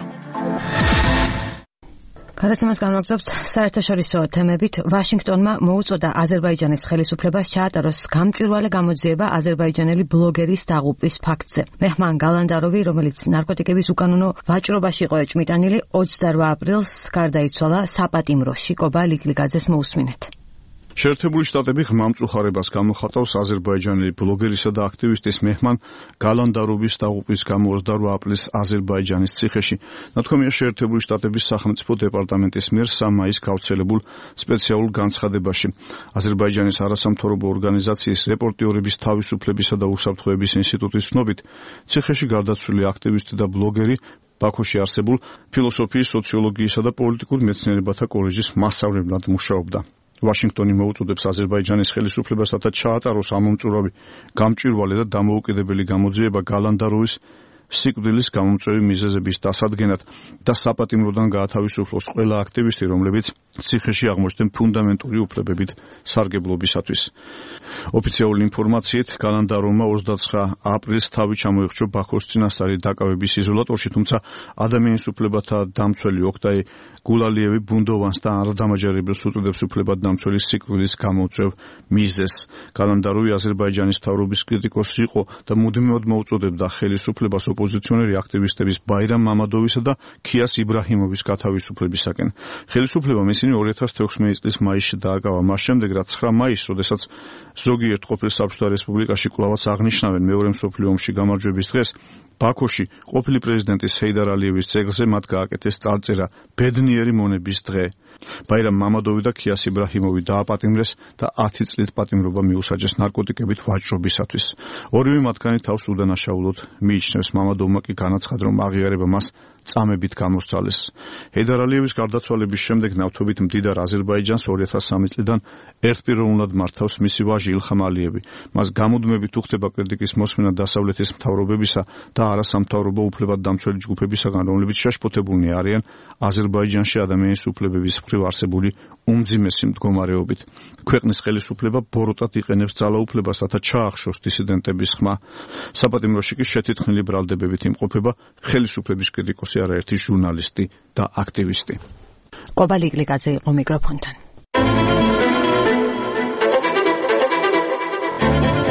Speaker 2: გადაცემას განვაგრძობთ საერთაშორისო თემებით. ვაშინგტონმა მოუწოდა აზერბაიჯანის ხელისუფლებას ჩაატაროს გამჭვირვალე გამოძიება აზერბაიჯანელი ბლოგერის დაღუპვის ფაქტზე. მეჰმან გალანდაროვი, რომელიც ნარკოტიკების უკანონო ვაჭრობაში იყო ეჭმიტანილი, ოცდაორ აპრილს გარდაიცვალა საპატიმროში. კობა ლიკლიგაძეს მოусმინეთ.
Speaker 14: შეერთებული შტატები ღრმა მწუხარებას გამოხატავს აზერბაიჯანელი ბლოგერისა და აქტივისტის მეჰმან გალანდაროვის დაღუპვის გამო ოცდაორ აპრილს აზერბაიჯანის ციხეში. ნათქვამია შეერთებული შტატების სახელმწიფო დეპარტამენტის მიერ სამი მაისს გავრცელებულ სპეციალურ განცხადებაში. აზერბაიჯანის არასამთავრობო ორგანიზაციის რეპორტიორების თავისუფლებისა და უსაფრთხოების ინსტიტუტის ცნობით, ციხეში გარდაცვლილი აქტივისტი და ბლოგერი ბაქოში არსებულ ფილოსოფიის, სოციოლოგიისა და პოლიტიკურ მეცნიერებათა კოლეჯის მასწავლებლად მუშაობდა. ვაშინგტონი მოუწოდებს აზერბაიჯანის ხელისუფლებას, რათა ჩაატაროს ამომწურავი, გამჭვირვალე და დამოუკიდებელი გამოძიება გალანდაროვის სიკვდილის გამომწვევი მიზეზების დასადგენად და საპატიმროდან გაათავისუფლოს ყველა აქტივისტი, რომლებიც ციხეში აღმოჩნდნენ ფუნდამენტური უფლებებით სარგებლობისათვის. ოფიციალური ინფორმაციით, გალანდაროვმა ოცდაცხრა აპრილს თავი ჩამოიხრჩო ბაქოს წინასწარი დაკავების იზოლატორში, თუმცა ადამიანის უფლებათა დამცველი ოქტაი გულალიევი ბუნდოვანს და არადამაჯერებელს უწოდებს უფლებადამცველის სიკვდილის გამომწვევ მიზეზს. გალანდაროვი აზერბაიჯანის მთავრობის კრიტიკოსი იყო და მუდმივად მოუწოდებდა ხელისუფლებას ოპოზიციონერი აქტივისტების ბაირამ მამადოვისა და ქიას იბრაჰიმოვის გათავისუფლებისაკენ. ხელისუფლებამ ისინი ორი ათას თექვსმეტი წლის მაისში დააკავა, მას შემდეგ რაც ცხრა მაისს, როდესაც ზოგიერთ ყოფილ საბჭოთა რესპუბლიკაში კვლავაც აღნიშნავენ მეორე მსოფლიო ომში გამარჯვების დღეს, ბაქოში ყოფილი პრეზიდენტის ჰეიდარ ალიევის ძეგლზე მათ გააკეთეს წარწერა ბედნიერი მონების დღე. ბაირამ მამადოვი და ქიას იბრაჰიმოვი დააპატიმრეს და ათი წლით პატიმრობა მიუსაჯეს ნარკოტიკებით ვაჭრობისათვის. ორივე მათგანი თავს უდანაშაულოდ მიიჩნევს. მამადოვმა კი განაცხადა, რომ აღიარება მას წამებით გამოსცალეს. ჰეიდარ ალიევის გარდაცვალების შემდეგ ნავთობით მდიდარ აზერბაიჯანს ორი ათას სამი წლიდან ერთპიროვნულად მართავს მისი ვაჟი ილხამ ალიევი. მას გამუდმებით უხდება კრიტიკის მოსმენა დასავლეთის მთავრობებისა და არასამთავრობო უფლებადამცველი ჯგუფებისაგან, რომლებიც შეშფოთებულნი არიან აზერბაიჯანში ადამიანის უფლებების მხრივ არსებული უმძიმესი მდგომარეობით. ქვეყნის ხელისუფლება ბოროტად იყენებს ძალაუფლებას, რათა ჩაახშოს დისიდენტების ხმა. საპატიმროში კი შეთითხნილი ბრალდებებით იმყოფება ხელისუფლების კრიტიკოსი, არაერთი ჟურნალისტი და აქტივისტი.
Speaker 2: კობა ლიკლიგაძე იყო მიკროფონთან.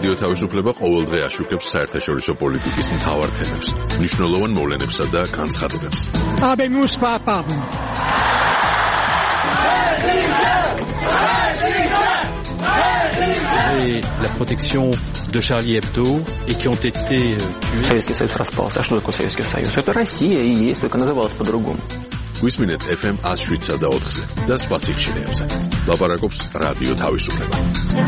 Speaker 1: რადიო თავისუფლება ყოველდღე აშუქებს საერთაშორისო პოლიტიკის მთავარ თემებს, მნიშვნელოვან მოვლენებსა და განცხადებებს.
Speaker 4: Habemus papam.
Speaker 11: Et la protection de Charlie Hebdo et qui ont été tués.
Speaker 23: Советский Союз распался. А что такое Советский Союз? Это Россия и есть, только называлась по-другому.
Speaker 1: გვისმინეთ эф эм one oh seven და four-ზე და სხვა სიხშირეებზე. ლაპარაკობს რადიო თავისუფლება.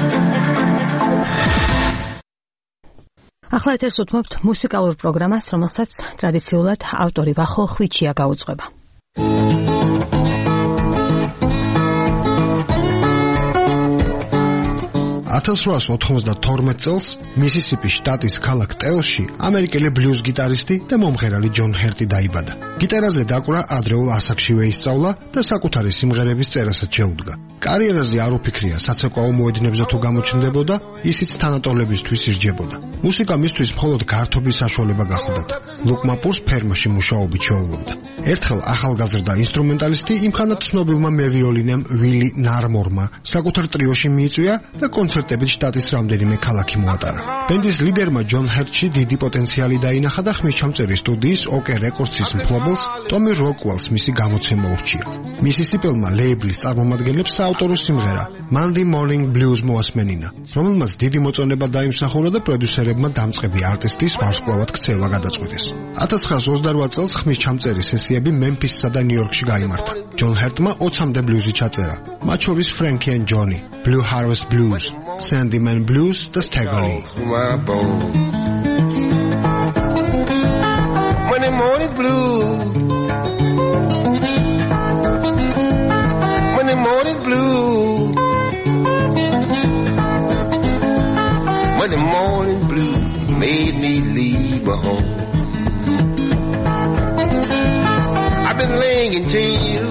Speaker 2: ახლა ეთერს უთმობთ მუსიკალურ პროგრამას, რომელსაც ტრადიციულად ავტორი ვახო ხვიჩია გაუძღვება.
Speaker 12: ათას რვაას ოთხმოცდათორმეტ წელს მისისიპის შტატის ქალაქ ტელში ამერიკელი ბლუზ გიტარისტი და მომღერალი ჯონ ჰერტი დაიბადა. გიტარაზე დაკვრა ადრეულ ასაკშივე ისწავლა და საკუთარი სიმღერების წერასაც შეუდგა. კარიერაზე არ უფიქრია, საცეკვაო მოედნებზე თუ გამოჩნდებოდა, ისიც თანატოლებისთვის ირჯებოდა. მუსიკა მისთვის მხოლოდ გართობის საშუალება გახლდათ. ლუკმა პურს ფერმაში მუშაობით შეუვლობდა. ერთხელ ახალგაზრდა ინსტრუმენტალისტი იმხანად ცნობილმა მევიოლინემ ვილი ნარმორმა საკუთარ ტრიოში მიიწვია და კონცერტებით შტატის რამდენიმე ქალაქი მოატარა. ბენდის ლიდერმა ჯონ ჰერტში დიდი პოტენციალი დაინახა და ხმისჩამწერი სტუდიის ოკ რეკორდსის მფლობელს ტომი როკველს მისი გამოცემა ურჩია. მისისიპელმა ლეიბლის წარმომადგენლებს საავტორო სიმღერა Monday Morning Blues მოასმენინა, რომელმაც დიდი მოწონება დაიმსახურა და პროდიუსერებმა დამწყები არტისტის ვარსკვლავად ქცევა გადაწყვიტეს. ათას ცხრაას ოცდარვაათ წელს ხმისჩამწერი სესიები მემფისსა და ნიუ-იორკში გაიმართა. ჯონ ჰერტმა ოცამდე ბლუზი ჩაწერა, მათ შორის Frankie and Johnny, Blue Harvest Blues, Sandyman Blues და Staggerly.
Speaker 3: Monday morning blues, Monday morning blues, Monday morning blues made me leave my home. I've been laying in jail,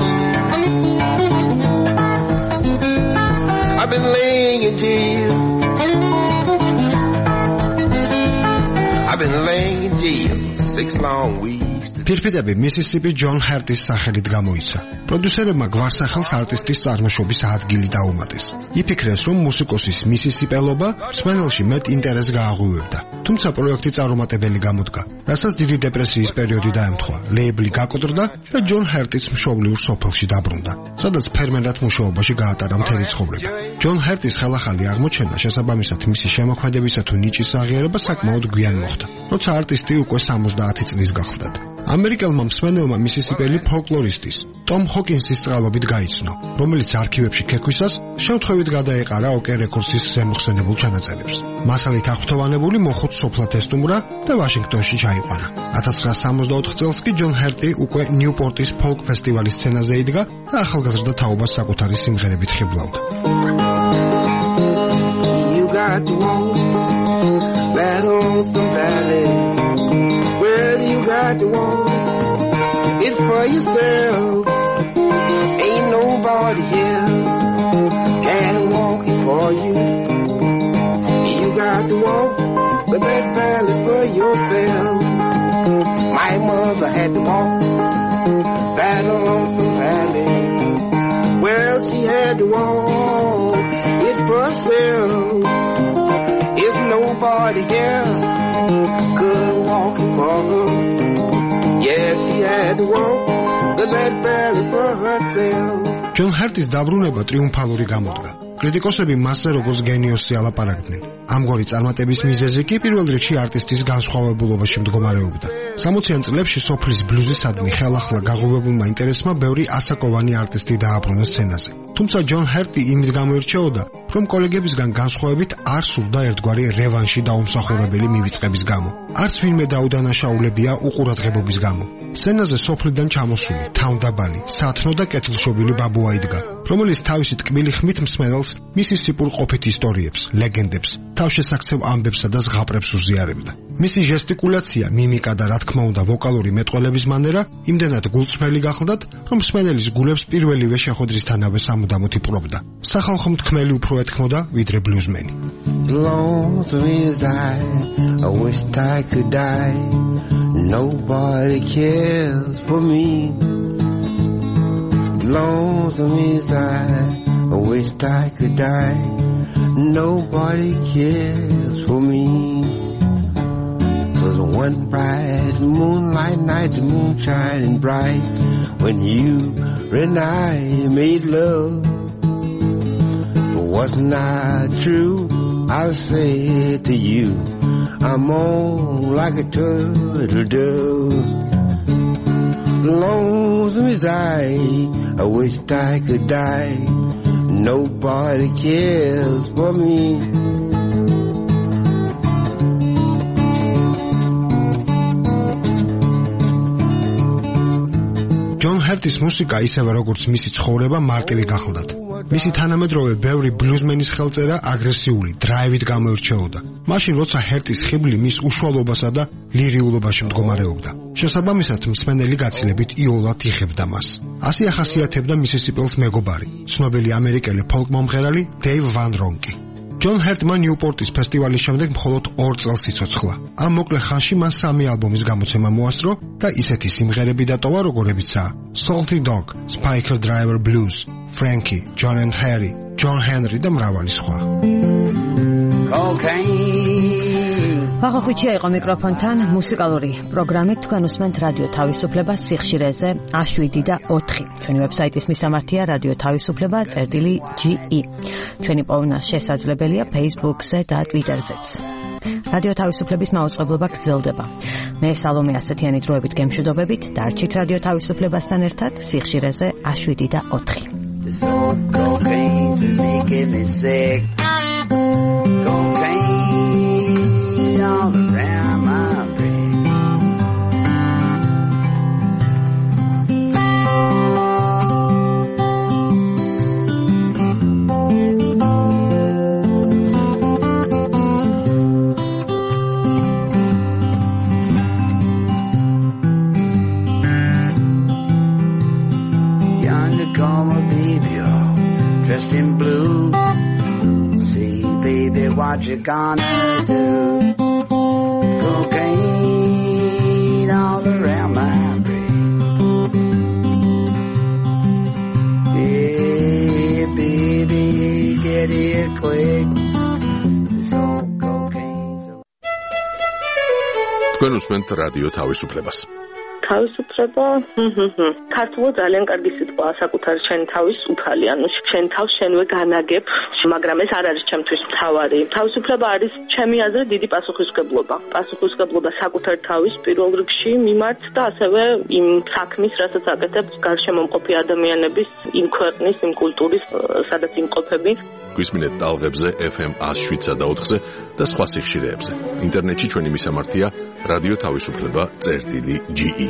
Speaker 3: I've been laying in jail, I've been laying in jail six long weeks.
Speaker 12: ფირფიტები მისისიპი ჯონ ჰერტის სახელით გამოიცა. პროდიუსერებმა გვარსახელს არტისტის წარმოშობის ადგილი დაუმატეს. იფიქრეს, რომ მუსიკოსის მისისიპელობა მსმენელში მეტ ინტერესს გააღვივებდა. თუმცა პროექტი წარუმატებელი გამოდგა, რასაც დიდი დეპრესიის პერიოდი დაემთხვა. ლეიბლი გაკოტრდა და ჯონ ჰერტიც მშობლიურ სოფელში დაბრუნდა, სადაც ფერმერად მუშაობაში გაატარა მთელი ცხოვრება. ჯონ ჰერტის ხელახალი აღმოჩენა შესაბამისად მისი შემოქმედებისა თუ ნიჭის აღიარება საკმაოდ გვიან მოხდა, როცა არტისტი უკვე სამოცდაათი წლის გახლდათ. ამერიკელმა მსმენელმა მისისიპელი ფოლკლორისტის ტომ ჰოკინსის წყალობით გაიცნო, რომელიც არქივებში ქექვისას შემთხვევით გადაეყარა ოკ რეკორდსის ზემოხსენებულ ჩანაწერებს. მასალით აღფრთოვანებული მოხუც სოფლად ესტუმრა და ვაშინგტონში ჩაიყვანა. ათას ცხრაას სამოცდაოთხ წელს კი ჯონ ჰერტი უკვე ნიუპორტის ფოლკ ფესტივალის სცენაზე იდგა და ახალგაზრდა თაობას საკუთარი სიმღერებით ხიბლავდა.
Speaker 3: You got to walk that lonesome valley. Well, you got to walk it for yourself. Ain't nobody here can walk it for you. You got to walk the that valley for yourself. My mother had to walk that lonesome valley. Well, she had to walk it for herself. It's nobody here could walk it for her. Yeah, she had to walk the that valley for herself.
Speaker 12: ჯონ ჰერტის დაბრუნება ტრიუმფალური გამოდგა. კრიტიკოსები მასზე როგორც გენიოსი ალაპარაკდნენ. ამგვარი წარმატების მიზეზი კი პირველ რიგში არტისტის განსხვავებულობაში მდგომარეობდა. სამოციან წლებში სოფლის ბლუზისადმი ხელახლა გაღვივებულმა ინტერესმა ბევრი ასაკოვანი არტისტი დააბრუნა სცენაზე. თუმცა ჯონ ჰერტი იმით გამოირჩეოდა, რომ კოლეგებისგან განსხვავებით არ სურდა ერთგვარი რევანში დაუმსახურებელი მივიწყების გამო. არც ვინმე დაუდანაშაულებია უყურადღებობის გამო. სცენაზე სოფლიდან ჩამოსული, თავდაბალი, სათნო და კეთილშობილი ბაბუა იდგა, რომელიც თავისი ტკბილი ხმით მსმენელს მისისიპურ ყოფით ისტორიებს, ლეგენდებს, თავშესაქცევ ამბებსა და ზღაპრებს უზიარებდა. მისი ჟესტიკულაცია, მიმიკა და რა თქმა უნდა ვოკალური მეტყველების მანერა იმდენად გულწრფელი გახლდათ, რომ მსმენელის გულებს პირველივე შეხვედრისთანავე სამუდამოდ იპყრობდა. სახალხო მთქმელი უფრო ეთქმოდა, ვიდრე ბლუზმენი.
Speaker 3: Lonesome as I, I wished I could die. Nobody cares for me. Lonesome as I, I wished I could die. Nobody cares for me. 'Twas one bright moonlight night, the moon shining bright, when you and I made love. Wasn't I true? I'll say to you, I'm on like a turtle dove. Lonesome as I, I wished I could die. Nobody cares for me.
Speaker 12: ჯონ ჰერტის მუსიკა ისევე როგორც მისი ცხოვრება მარტივი გახლდათ. მისი თანამედროვე ბევრი ბლუზმენის ხელწერა აგრესიული, დრაივით გამოირჩეოდა. მაშინ როცა ჰერტის ხიბლი მის უშუალობასა და ლირიულობაში მდგომარეობდა. შესაბამისად, მსმენელი გაცილებით იოლად იხებდა მას. ასე ახასიათებდა მისისიპელს მეგობარი, ცნობილი ამერიკელი ფოლკ მომღერალი დეივ ვან რონკი. ჯონ ჰერტმა ნიუპორტის ფესტივალის შემდეგ მხოლოდ ორ წელს იცოცხლა. ამ მოკლე ხანში მან სამი ალბომის გამოცემა მოასწრო და ისეთი სიმღერები დატოვა, როგორებიცაა Salty Dog, Spiker Driver Blues, Frankie, John and Harry, John Henry და მრავალი სხვა.
Speaker 2: ვაღა ხვიჩია იყო მიკროფონთან მუსიკალური პროგრამით. თქვენ უსმენთ რადიო თავისუფლება სიხშირეზე შვიდი და ოთხი. ჩვენი ვებსაიტის მისამართია რადიო თავისუფლება წერტილი ჯი ი. ჩვენი პოვნა შესაძლებელია Facebook-ზე და Twitter-ზეც. რადიო თავისუფლების მაუწყებლობა გრძელდება. მე სალომე ასეთიანი დროებით გემშვიდობებით. დარჩით რადიო თავისუფლებასთან ერთად სიხშირეზე შვიდი და ოთხი. All around my brain. Yonder come a baby all dressed in blue. See, baby, what you gonna do? Cocaine all around my brain. Yeah, baby, get here quick. This old cocaine's...
Speaker 1: თქვენ უსმენთ რადიო თავისუფლებას.
Speaker 10: თავისუფლება, ქართულად ძალიან კარგი სიტყვაა საკუთარი შენი თავის უფალი, ანუ შენ თავს შენვე განაგებ, მაგრამ ეს არ არის ჩემთვის მთავარი. თავისუფლება არის ჩემი აზრით დიდი პასუხისმგებლობა. პასუხისმგებლობა საკუთარი თავის პირველ რიგში მიმართ და ასევე იმ საქმის, რასაც აკეთებს გარშემო მყოფი ადამიანების, იმ ქვეყნის, იმ კულტურის, სადაც იმყოფები.
Speaker 1: გვისმინეთ ტალღებზე ეფ ემ შვიდსა და ოთხზე და სხვა სიხშირეებზე. ინტერნეტში ჩვენი მისამართია რადიო თავისუფლება წერტილი ჯი ი.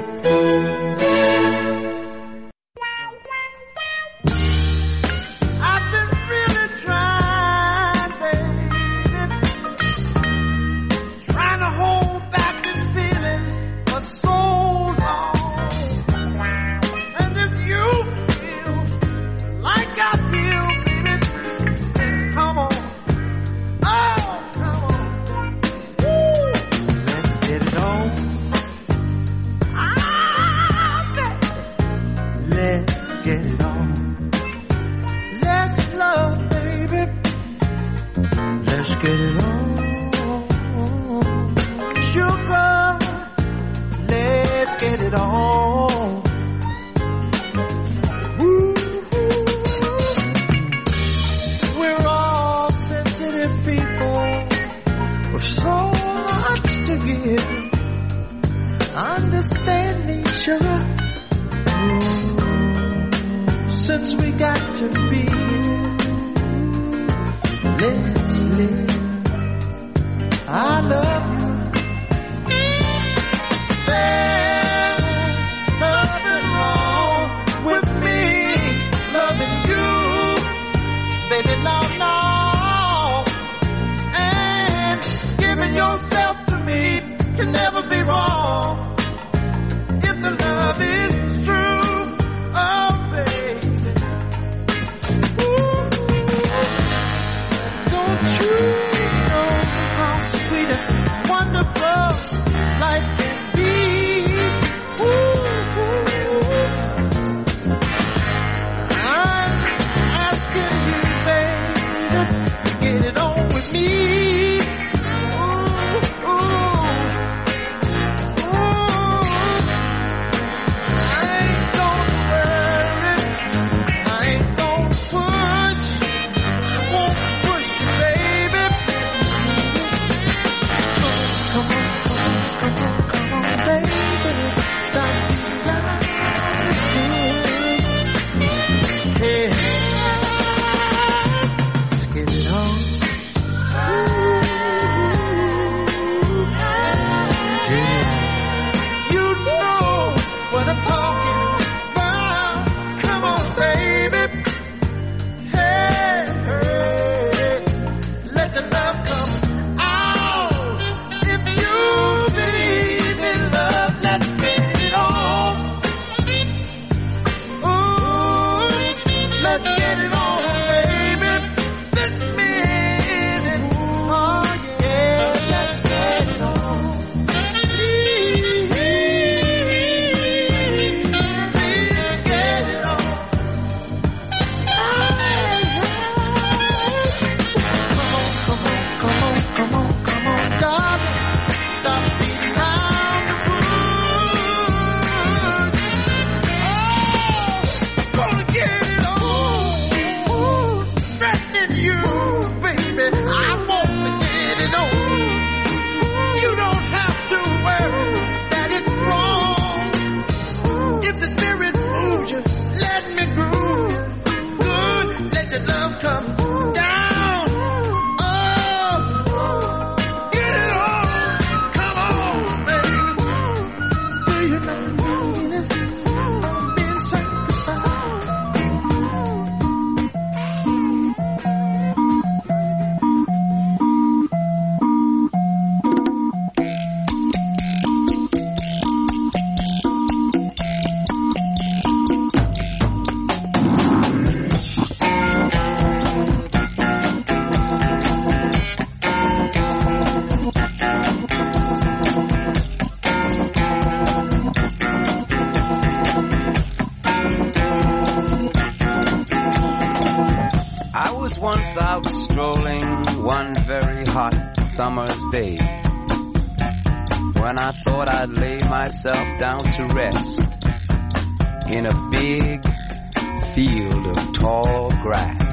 Speaker 13: once out strolling one very hot summer's day, when I thought I'd lay myself down to rest in a big field of tall grass.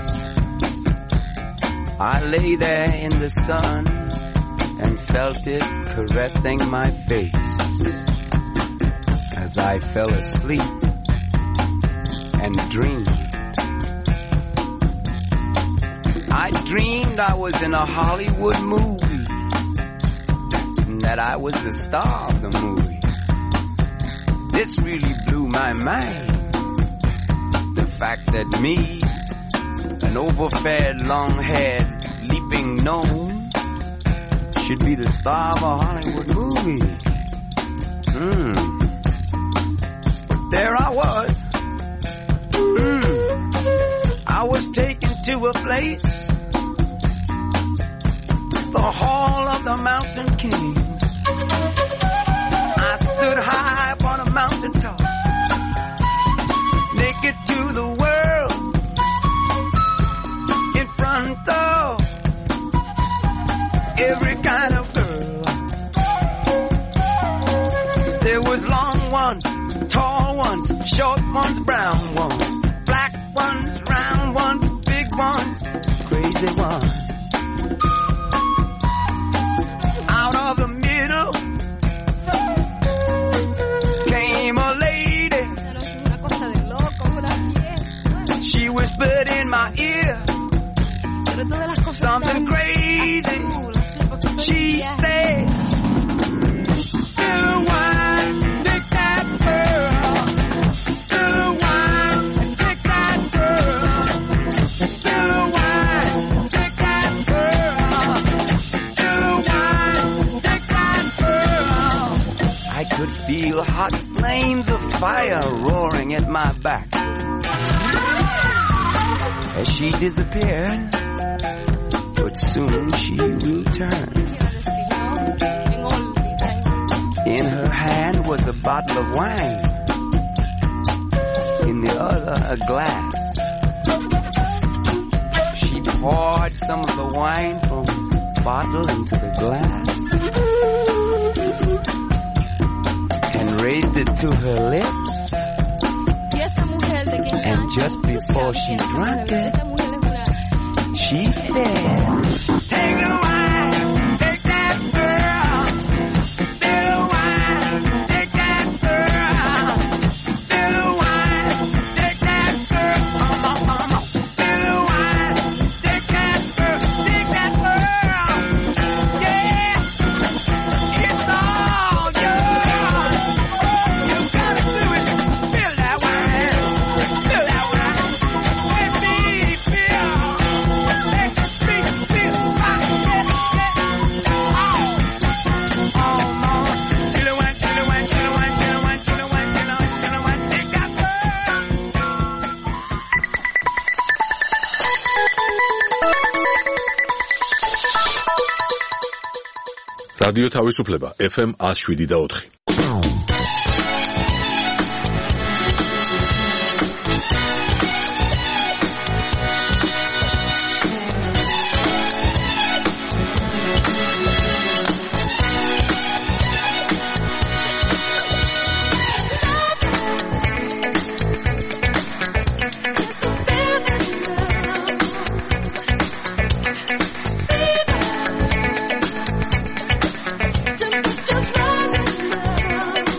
Speaker 13: I lay there in the sun and felt it caressing my face as I fell asleep and dreamed. I dreamed I was in a Hollywood movie, and that I was the star of the movie. This really blew my mind. The fact that me, an overfed, long-haired, leaping gnome, should be the star of a Hollywood movie. Hmm. But there I was. Hmm. I was taken to a place, the Hall of the Mountain King. I stood high upon a mountaintop, naked to the world, in front of every kind of girl. There was long ones, tall ones, short ones, brown ones, black ones, round ones, big ones, crazy ones. Out of the middle came a lady. She whispered in my ear something crazy. She said, "Still wine, take that girl. Still wine, take that girl. Still wine, take that girl. Still wine, take that girl." I could feel hot flames of fire roaring at my back as she disappeared, but soon she returned. In her hand was a bottle of wine, in the other a glass. She poured some of the wine from the bottle into the glass and raised it to her lips, and just before she drank it, she said, "Take the wine, take that girl. Still wine, take that girl. Still wine, take that girl. Oh, oh, oh, oh. Still wine, take that girl, take that girl. Yeah, it's all yours. You gotta do it. Spill that wine, spill that wine. Let me feel.
Speaker 1: რადიო თავისუფლება ეფ ემ one oh seven და four.
Speaker 3: Just rising love.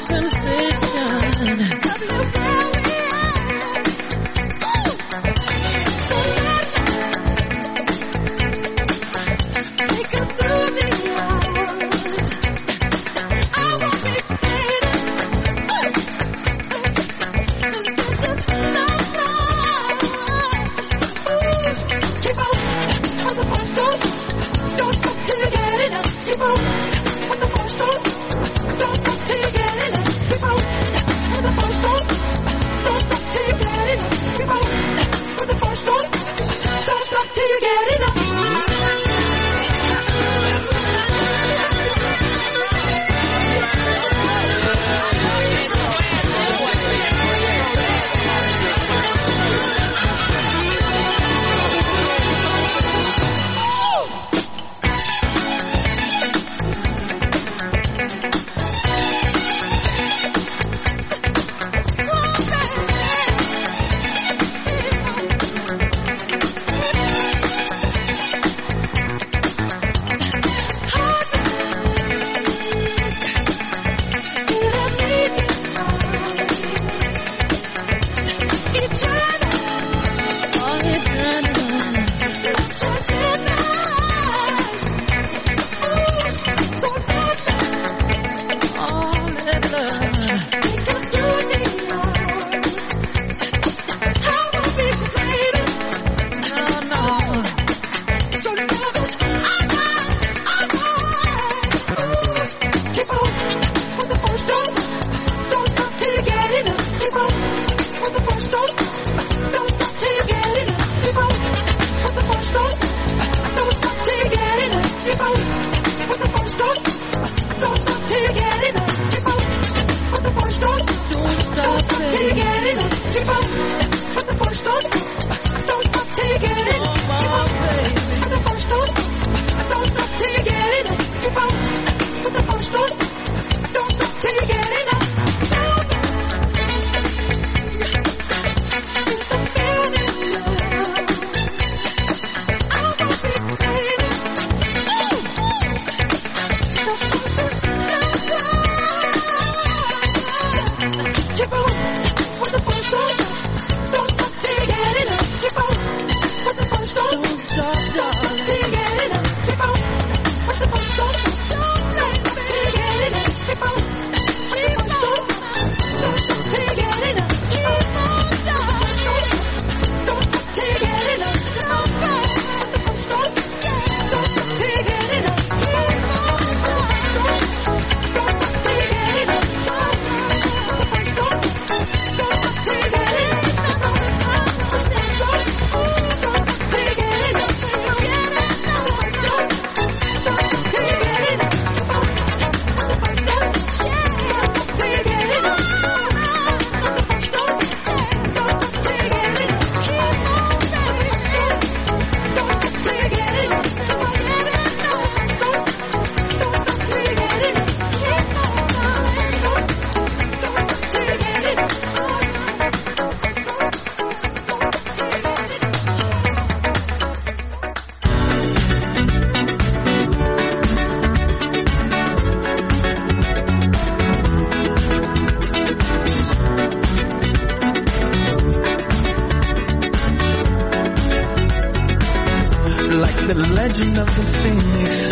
Speaker 3: The legend of the phoenix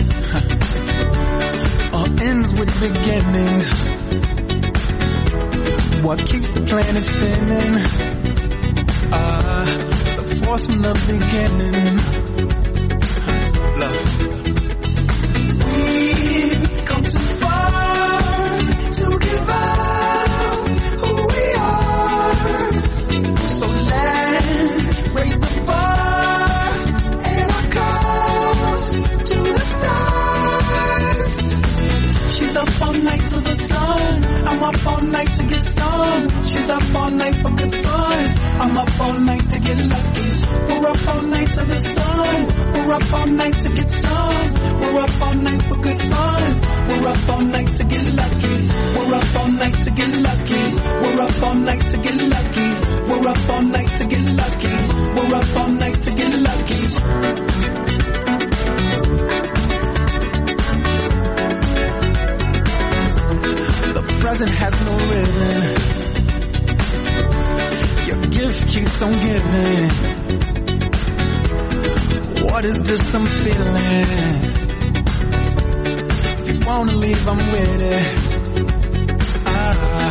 Speaker 3: huh. all ends with beginnings. What keeps the planet spinning? Ah, the force from the beginning. Love. We've come too far to give up who we are. So let's raise the bar. She's up all night to the sun. I'm up all night to get some. She's up all night for good fun. I'm up all night to get lucky. We're up all night to the sun. We're up all night to get some. We're up all night for good fun. We're up all night to get lucky. We're up all night to get lucky. We're up all night to get lucky. We're up all night to get lucky. We're up all night to get lucky. present has no ribbon. Your gift keeps on giving. What is this I'm feeling? If you wanna leave, I'm with it. Ah.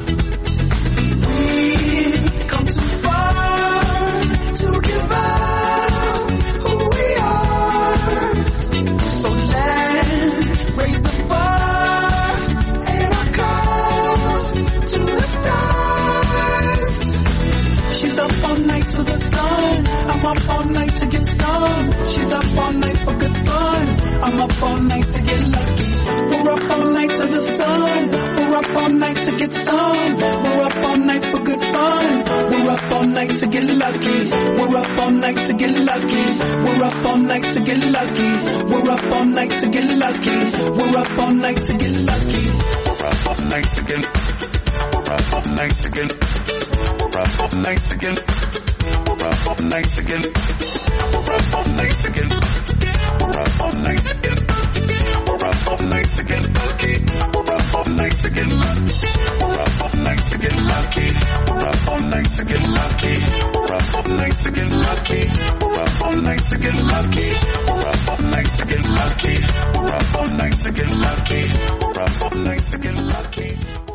Speaker 3: We've come too far to give up who we are. So let's raise the bar and our cups to the stars. She's up all night to the sun. I'm up all night to get some. She's up all night for good fun. I'm up all night to get lucky. We're up all night to the sun. We're up all night to get some. We're up all night for good fun. We're up all night to get lucky. We're up all night to get lucky. We're up all night to get lucky. We're up all night to get lucky. We're up all night to get lucky. We're up all night to get. We're up all night to get. We're up all night to get. We're up all night to get. We're up all night to get. We're up all night to get. We're up all night to get lucky. We're up all night to get lucky. We're up all night to get lucky. We're up all night to get lucky. We're up all night to get lucky. We're up all night to get lucky. We're up all night to get lucky. We're up all night to get lucky. We're up all night to get lucky.